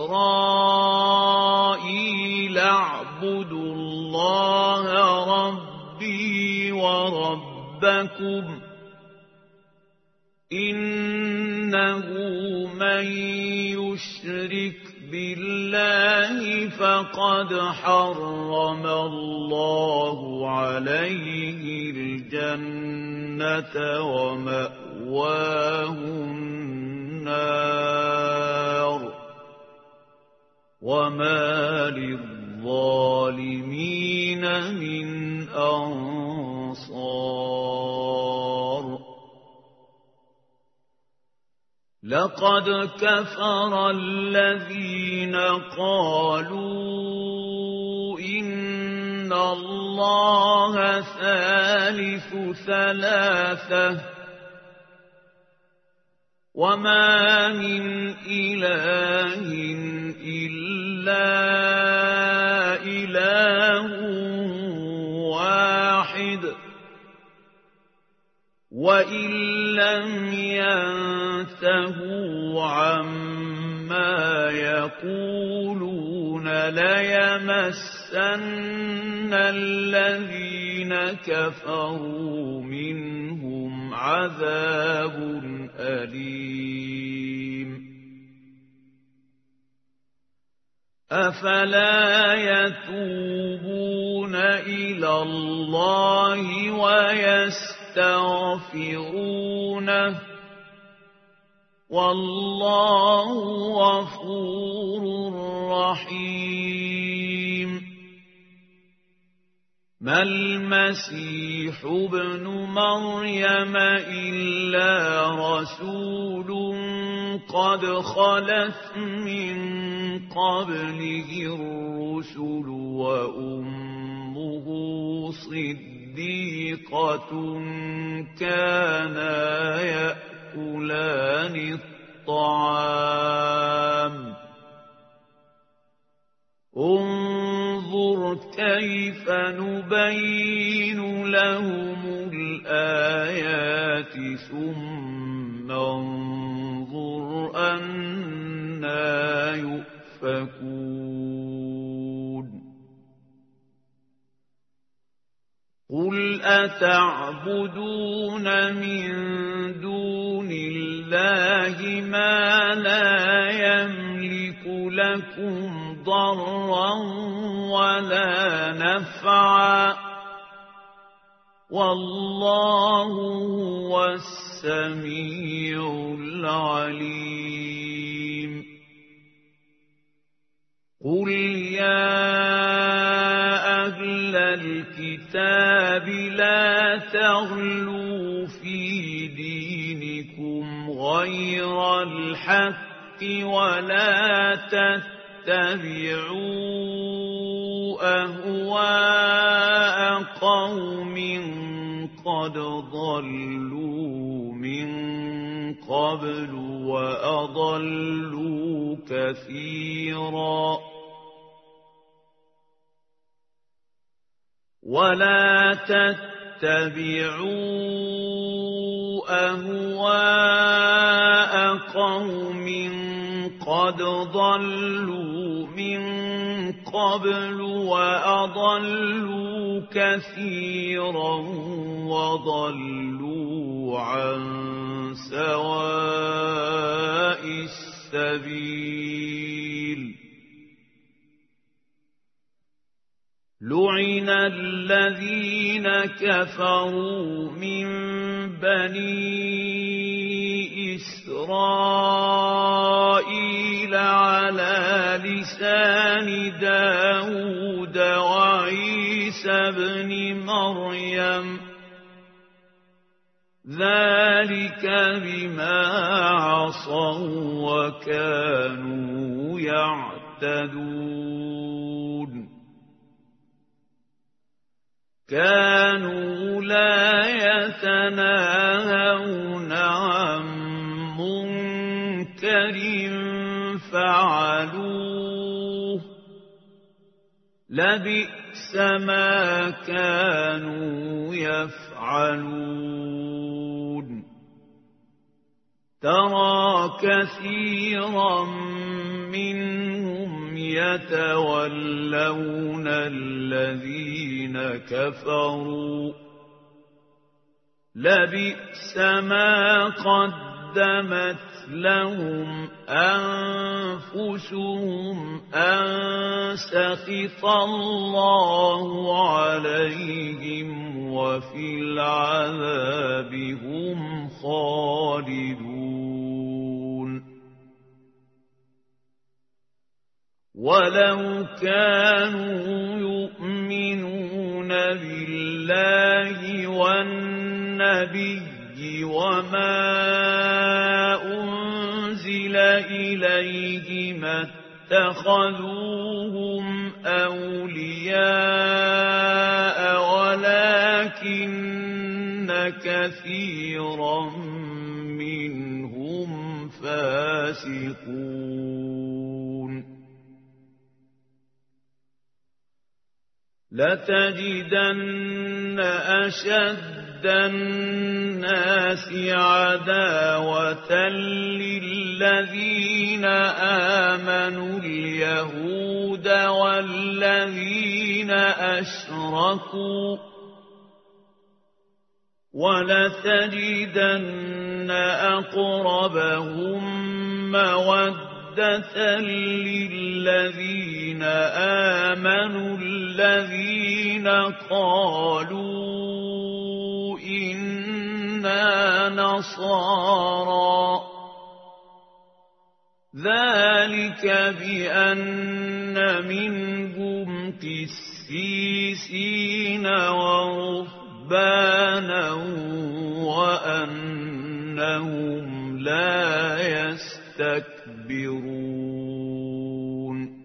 S1: إسرائيل اعبدوا الله ربي وربكم إنه من يشرك بالله فقد حرم الله عليه الجنة ومأواه النار وما للظالمين من أنصار لقد كفر الذين قالوا إن الله ثالث ثلاثة وما من إله إلا إله واحد وإن لم ينتهوا عما يقولون ليمسن الذين كفروا منهم عذاب أليم أفلا يتوبون إلى الله ويستغفرونه والله غفور رحيم ما المسيح ابن مريم إلا رسول قد خلت من قبله الرسل وأمه صديقة كانا يأكلان الطعام انظر كيف نبين لهم الآيات ثم انظر أنى يؤفكون قل أتعبدون من دون الله ما لا يملك لكم ضرا ولا نفعا والله هو السميع العليم قل يا أهل الكتاب لا تغلوا في دينكم غير الحق ولا تتبعوا أهواء قوم قد ضلوا من قبل وأضلوا كثيرا ولا تتبعوا أهواء قوم قد ضلوا من قبل وأضلوا كثيرا وضلوا عن سواء السبيل لعن الذين كفروا من بني إسرائيل على لسان داود وعيسى بن مريم ذلك بما عصوا وكانوا يعتدون كانوا لا يتناهون عن منكر فعلوه لبئس ما كانوا يفعلون ترى كثيرا منهم يتولون الذين كفروا لبئس ما قدمت لهم أنفسهم أن سخط الله عليهم وفي العذاب هم خالدون ولو كانوا يؤمنون بالله والنبي وما أنزل إليه ما اتخذوهم أولياء ولكن كثيرا منهم فاسقون لتجدن أشد الناس عداوة للذين آمنوا اليهود والذين أشركوا ولتجدن أقربهم مودة للذين آمنوا الذين قالوا إنا نصارى ذلك بأن منهم قسيسين ورهبانا وأنهم لا يستكبرون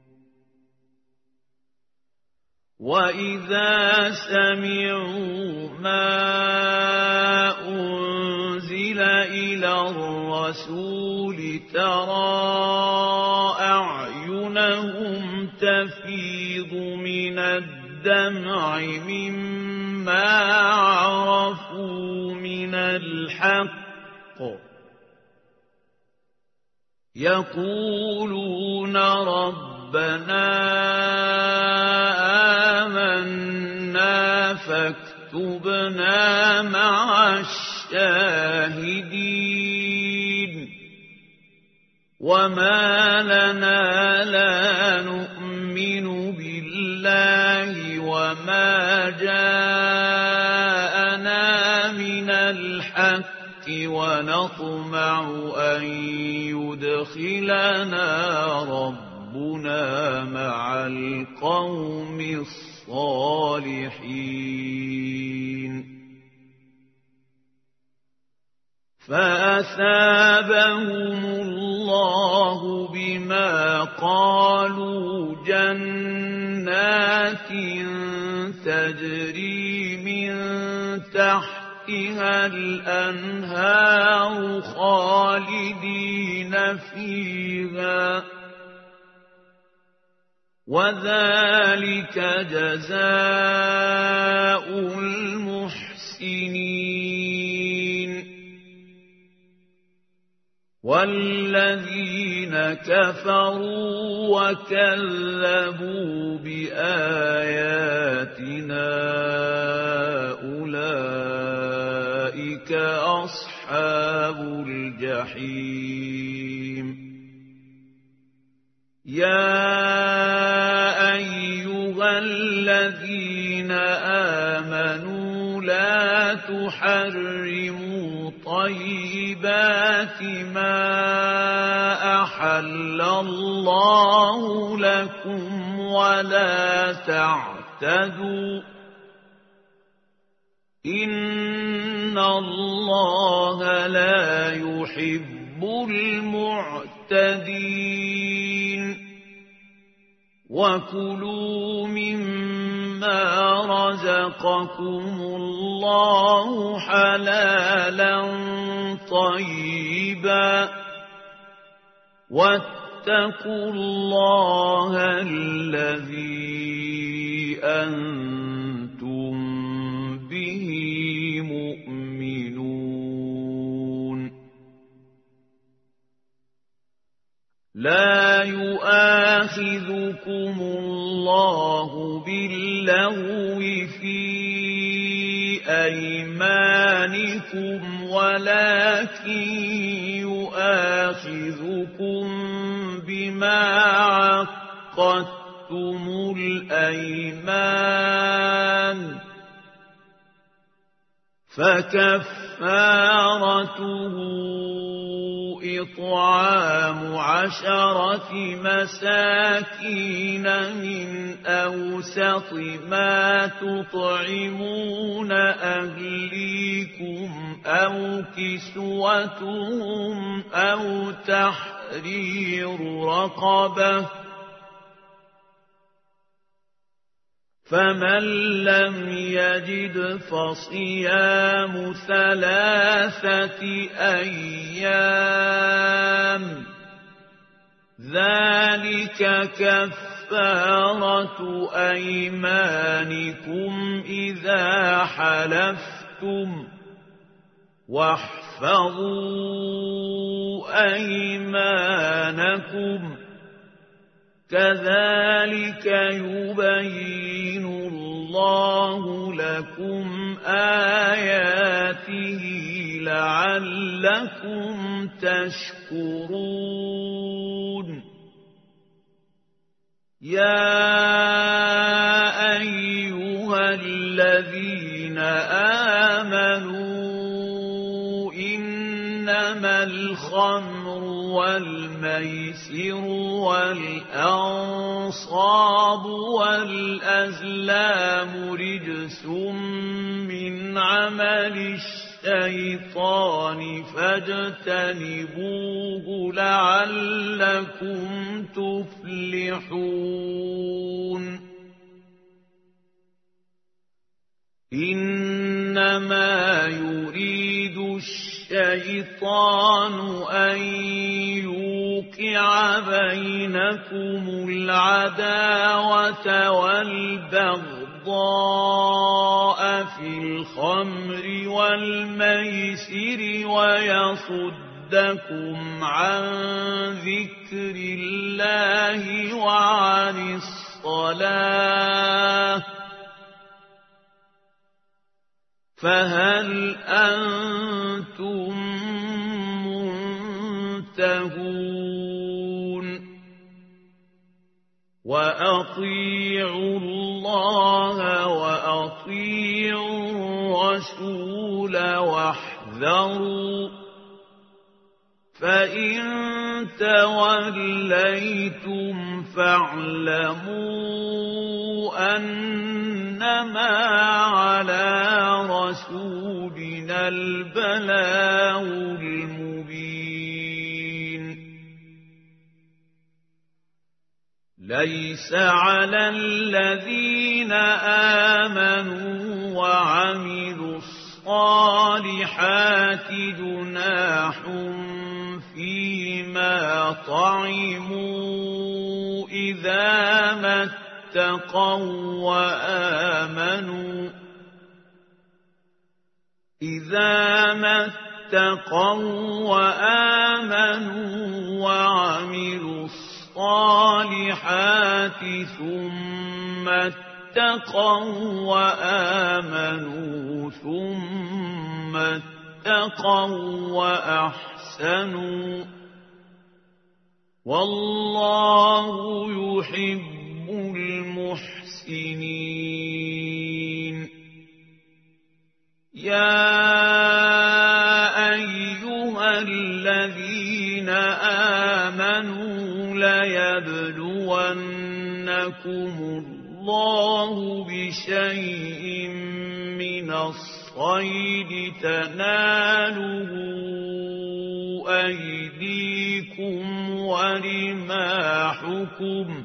S1: وإذا سمعوا ما أنزل إلى الرسول ترى أعينهم تفيض من الدمع مما عرفوا من الحق يقولون ربنا آمنا فاكتبنا مع الشاهدين وما لنا لا نؤمن بالله وما جاءنا من الحق ونطمع أن يدخلنا ربنا مع القوم الصالحين فأثابهم الله بما قالوا جنات تجري من تحتها الأنهار خالدين فيها وذلك جزاء المحسنين والذين كفروا وكذبوا بآياتنا أولئك أصحاب الجحيم يا أيها الذين آمنوا لا تحرموا طيبات ما أحل الله لكم ولا تعتدوا إن إن الله لا يحب المعتدين وكلوا مما رزقكم الله حلالا طيبا واتقوا الله الذي أنتم به مؤمنون لا يؤاخذكم الله باللغو في أيمانكم ولكن يؤاخذكم بما عقدتم الأيمان فكفارته إطعام عشرة مساكين من أوسط ما تطعمون أهليكم أو كسوتهم أو تحرير رقبة فمن لم يجد فصيام ثلاثة أيام ذلك كفارة أيمانكم إذا حلفتم واحفظوا أيمانكم كذلك يبين الله لكم آياته لعلكم تشكرون يا أيها الذين آمنوا إنما الخمر والميسر والأنصاب والأزلام رجس من عمل الشيطان فاجتنبوه لعلكم تفلحون إنما يريد الشيطان أن يوقع بينكم العداوة والبغضاء في الخمر والميسر ويصدكم عن ذكر الله وعن الصلاة فهل أنتم منتهون وأطيعوا الله وأطيعوا الرسول واحذروا فإن توليتم فاعلموا أنما على رسولنا البلاغ المبين ليس على الذين آمنوا وعملوا الصالحات جناح فيما طعموا إذا ما اتقوا وآمنوا إذا ما اتقوا وآمنوا وعملوا الصالحات ثم اتقوا وآمنوا ثم اتقوا وأحسنوا والله يحب المحسنين يا أيها الذين آمنوا ليبلونكم الله بشيء من الصلاة الصيد تناله أيديكم ورماحكم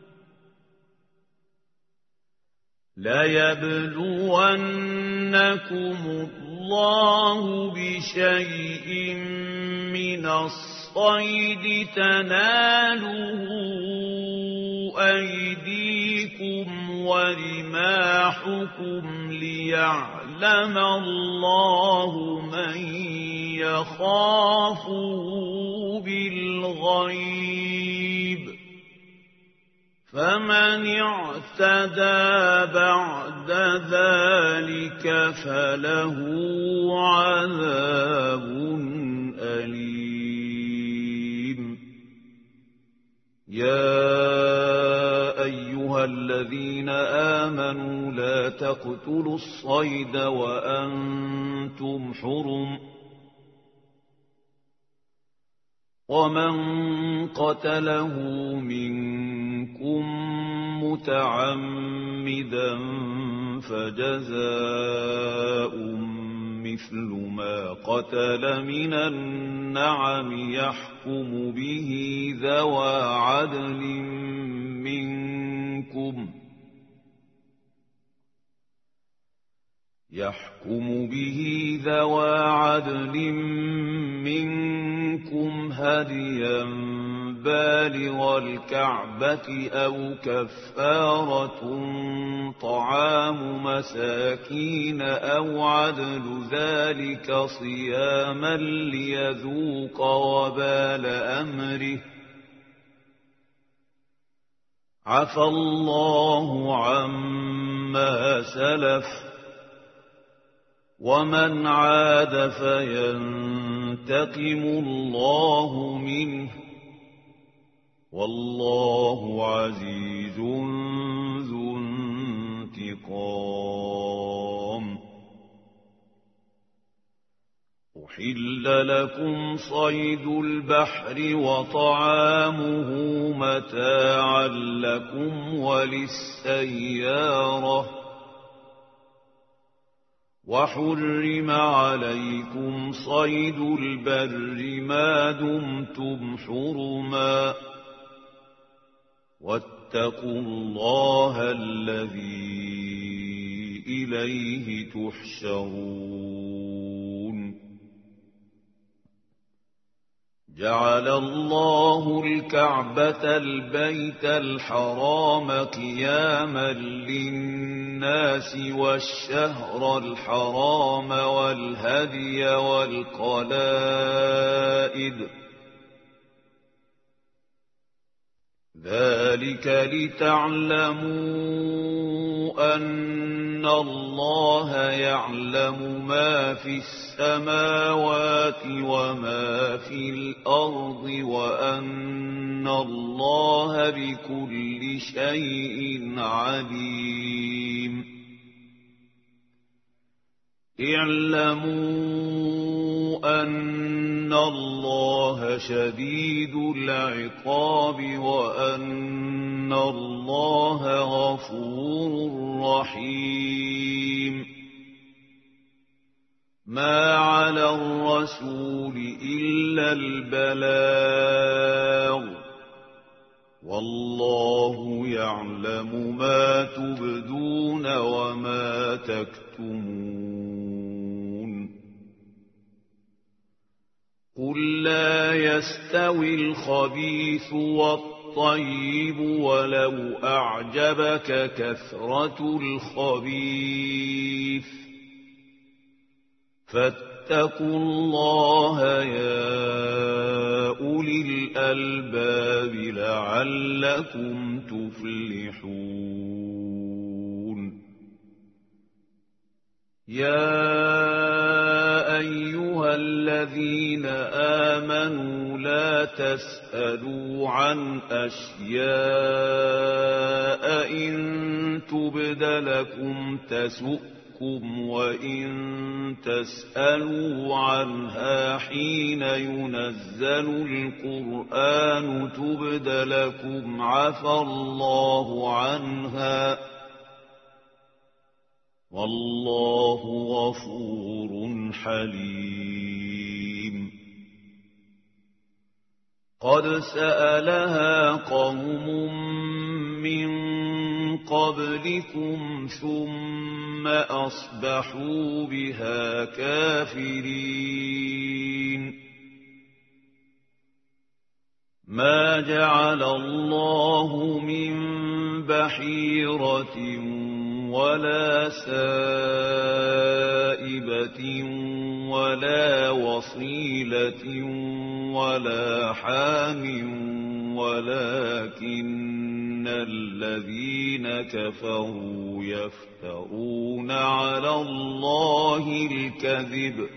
S1: ليبلونكم الله بشيء من الصيد تناله أيديكم ورماحكم ليعلم الله من يخافه بالغيب فمن اعتدى بعد ذلك فله عذاب أليم. يا أيها الذين آمنوا لا تقتلوا الصيد وأنتم حرم ومن قتله منكم متعمدا فجزاء مثل ما قتل من النعم يحكم به ذوى عدل منكم يحكم به ذوى عدل منكم هديا بالغ الكعبة أو كفارة طعام مساكين أو عدل ذلك صياما ليذوق وبال أمره عفى الله عما سلف ومن عاد فينتقم الله منه والله عزيز ذو انتقام. أحل لكم صيد البحر وطعامه متاعا لكم وللسيارة وحرم عليكم صيد البر ما دمتم حرما واتقوا الله الذي إليه تحشرون. جعل الله الكعبة البيت الحرام قياما للناس والشهر الحرام والهدي والقلائد ذلك لتعلموا أن الله يعلم ما في السماوات وما في الأرض وأن الله بكل شيء عليم. اعلموا أن الله شديد العقاب وأن الله غفور رحيم. ما على الرسول إلا البلاغ والله يعلم ما تبدون وما تكتمون. قل لا يستوي الخبيث والطيب ولو أعجبك كثرة الخبيث فاتقوا الله يا أولي الألباب لعلكم تفلحون. يا أيها الذين آمنوا لا تسألوا عن أشياء إن تبد لكم تسؤكم وإن تسألوا عنها حين ينزل القرآن تبد لكم عفى الله عنها والله غفور حليم. قد سألها قوم من قبلكم ثم أصبحوا بها كافرين. ما جعل الله من بحيرة ولا سائبة ولا وصيلة ولا حام ولكن الذين كفروا يفترون على الله الكذب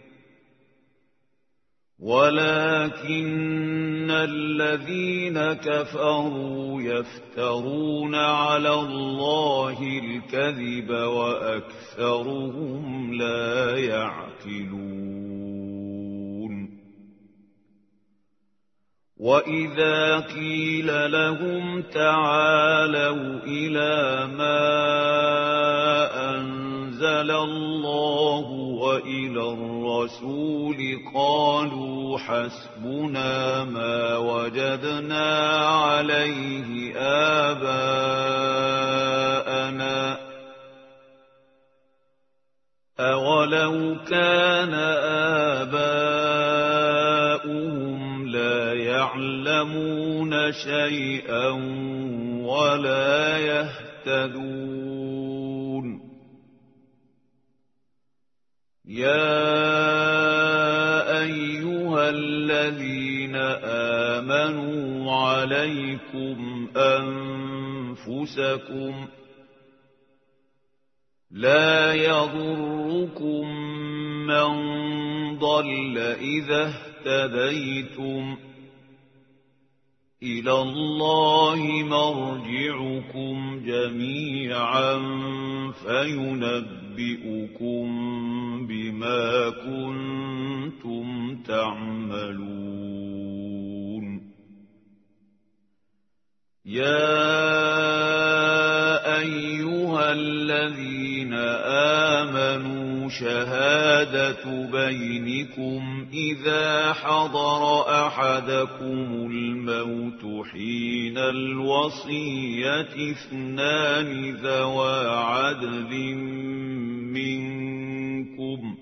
S1: ولكن الذين كفروا يفترون على الله الكذب وأكثرهم لا يعقلون. وإذا قيل لهم تعالوا إلى ما أنزل الله وإلى الرسول قالوا حسبنا ما وجدنا عليه آباءنا أولو كان آباؤهم لا يعلمون شيئا ولا يهتدون. يا أيها الذين آمنوا عليكم أنفسكم لا يضركم من ضل إذا اهتديتم إلى الله مرجعكم جميعا فينبئكم بما كنتم تعملون. يا أيها الذين آمنوا شهادة بينكم إذا حضر أحدكم الموت حين الوصية اثنان ذوى عدل منكم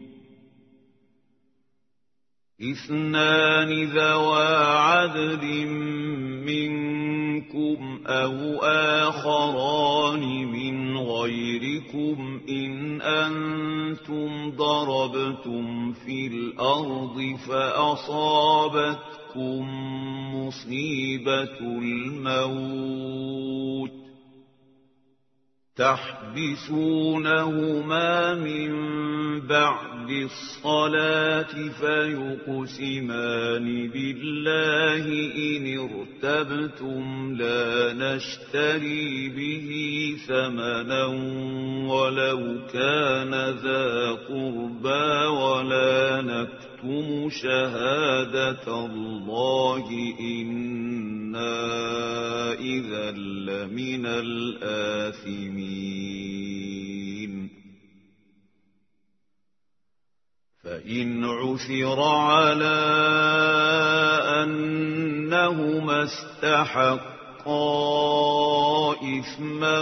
S1: اثنان ذوى عدل منكم أو آخران من غيركم إن أنتم ضربتم في الأرض فأصابتكم مصيبة الموت تحبسونهما من بعد الصلاة فيقسمان بالله إن ارتبتم لا نشتري به ثمنا ولو كان ذا قربى ولا نكتم شهادة الله إنا إذا لمن الآثمين. فإن عثر على أنهما استحقا إثما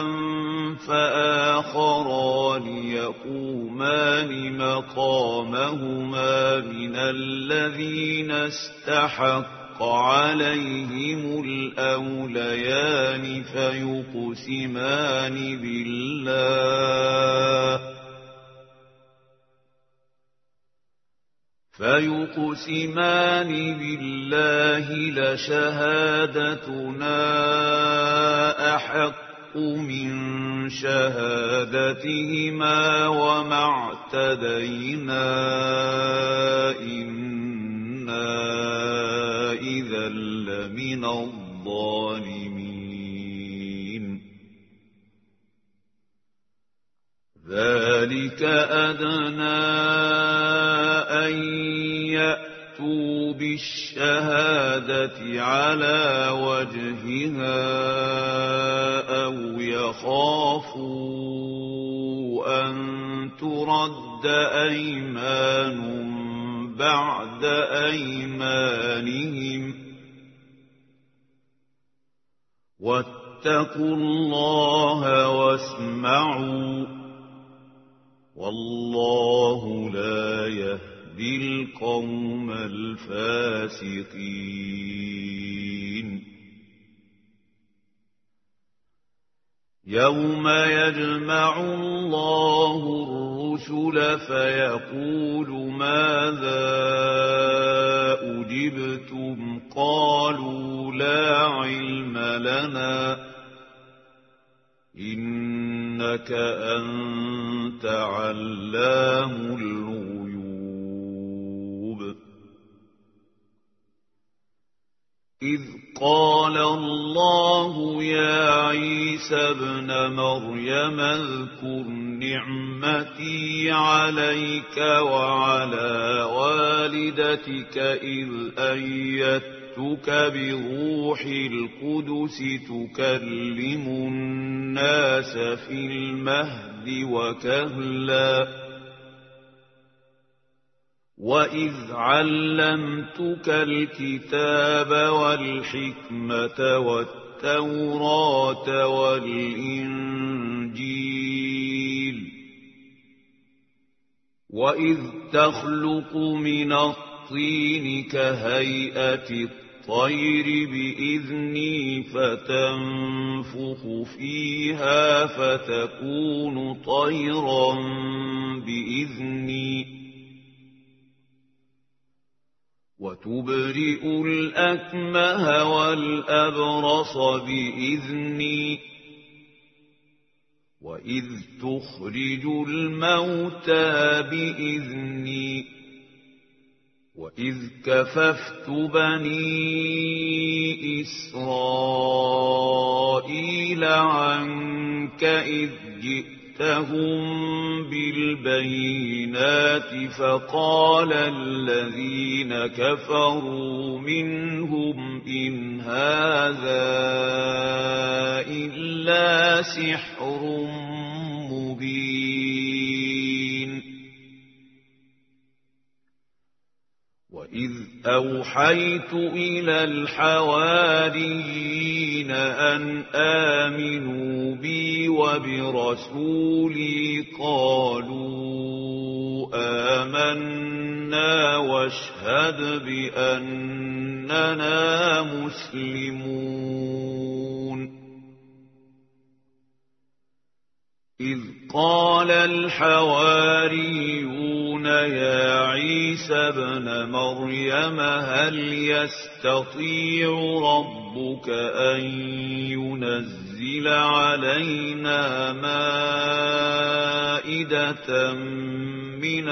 S1: فآخران يقومان مقامهما من الذين استحق عليهم الأوليان فيقسمان بالله فيقسمان بالله لشهادتنا أحق من شهادتهما وما اعتدينا إنا إذا لمن الظالمين. ذلك أدنى أن يأتوا بالشهادة على وجهها أو يخافوا أن ترد أيمان بعد أيمانهم واتقوا الله واسمعوا والله لا يهدي القوم الفاسقين يوم يجمع الله الرسل فيقول ماذا أجبتم قالوا لا علم لنا إنك أنت علام الغيوب إذ قال الله يا عيسى ابن مريم اذكر نعمتي عليك وعلى والدتك إذ أيدتك بروح القدس تكلم الناس في المهد وكهلا وإذ علمتك الكتاب والحكمة والتوراة والإنجيل وإذ تخلق من الطين كهيئة الطير بإذني فتنفخ فيها فتكون طيرا بإذني وتبرئ الأكمه والأبرص بإذني وإذ تخرج الموتى بإذني وإذ كففت بني إسرائيل عنك إذ جئتهم بالبينات فقال الذين كفروا منهم إن هذا إلا سحر مبين وإذ أوحيت إلى الحواريين أن آمنوا بي وبرسولي قالوا آمنا واشهد بأننا مسلمون إذ قال الحواريون يا عيسى ابن مريم هل يستطيع ربك أن ينزل علينا مائدة من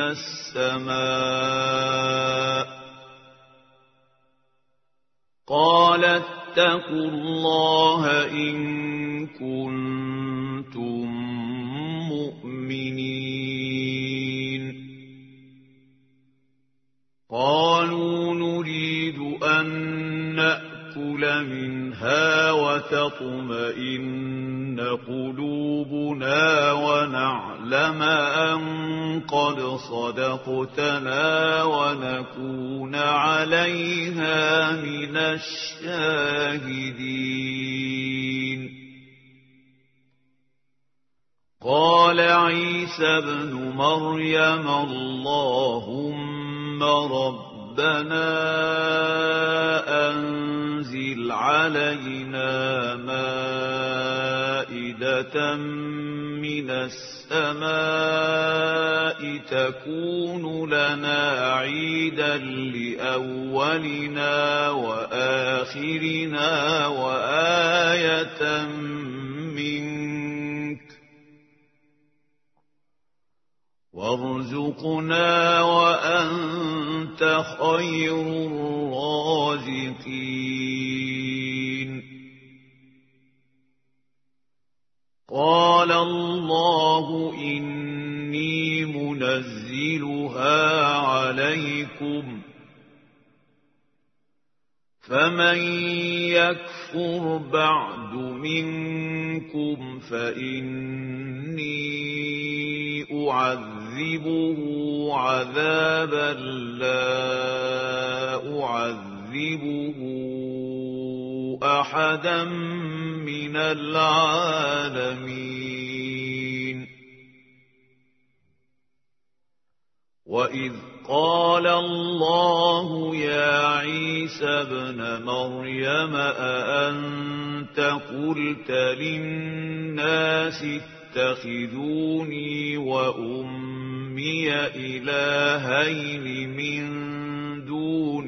S1: السماء قال اتقوا الله إن كنتم مؤمنين قالوا نريد أن نأكل منها وتطمئن قلوبنا ونعلم أن قد صدقتنا ونكون عليها من الشاهدين قال عيسى ابن مريم اللهم ربنا أنزل علينا مائدة من السماء تكون لنا عيدا لأولنا وآخرنا وآية منك وارزقنا وأنت خير الرازقين قال الله إني منزلها عليكم فمن يكفر بعد منكم فإني أعذبه عذابا لا أعذبه أحدا من العالمين. وإذ قال الله يا عيسى ابن مريم أأنت قلت للناس اتخذوني وأمي إلهين من دون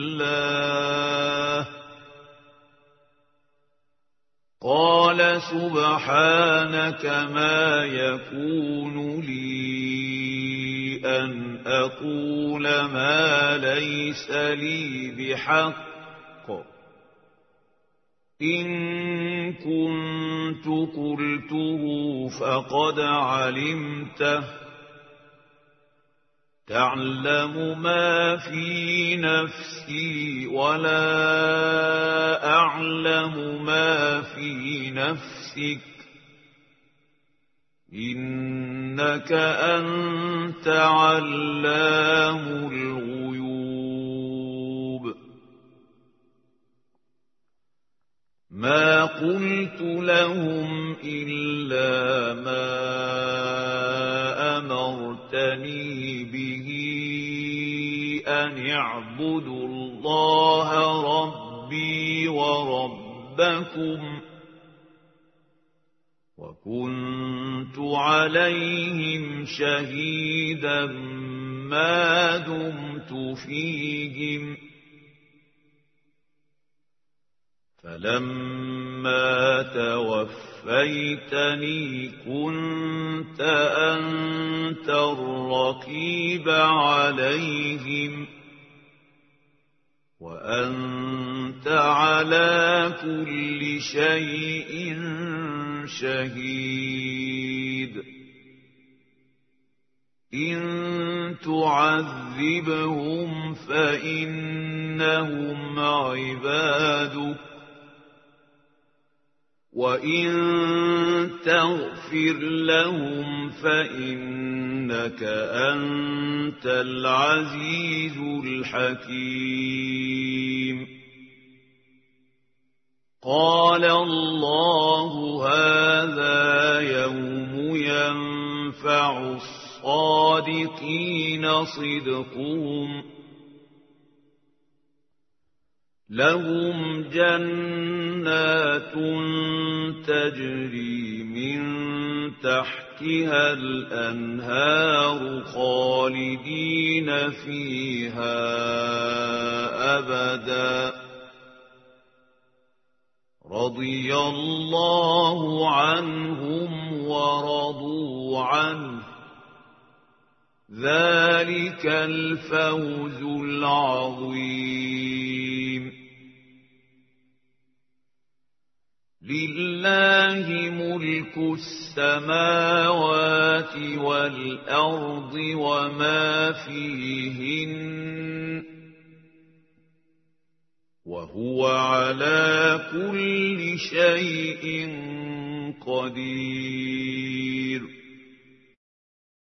S1: الله قال سبحانك ما يكون لي أن أقول ما ليس لي بحق إن كنت قلته فقد علمته تعلم ما في نفسي ولا أعلم ما في نفسك إنك أنت علام الغيوب. ما قلت لهم إلا ما أمرتني به أن اعبدوا الله ربي وربكم وكنت عليهم شهيدا ما دمت فيهم فلما توفيتني كنت أنت الرقيب عليهم وأنت على كل شيء شهيد. إن تعذبهم فإنهم عبادك وإن تغفر لهم فإنك أنت العزيز الحكيم. قال الله هذا يوم ينفع الصادقين صدقهم لهم جنات تجري من تحتها الأنهار خالدين فيها أبدا رضي الله عنهم ورضوا عنه ذلك الفوز العظيم. لله ملك السماوات والأرض وما فيهن وهو على كل شيء قدير.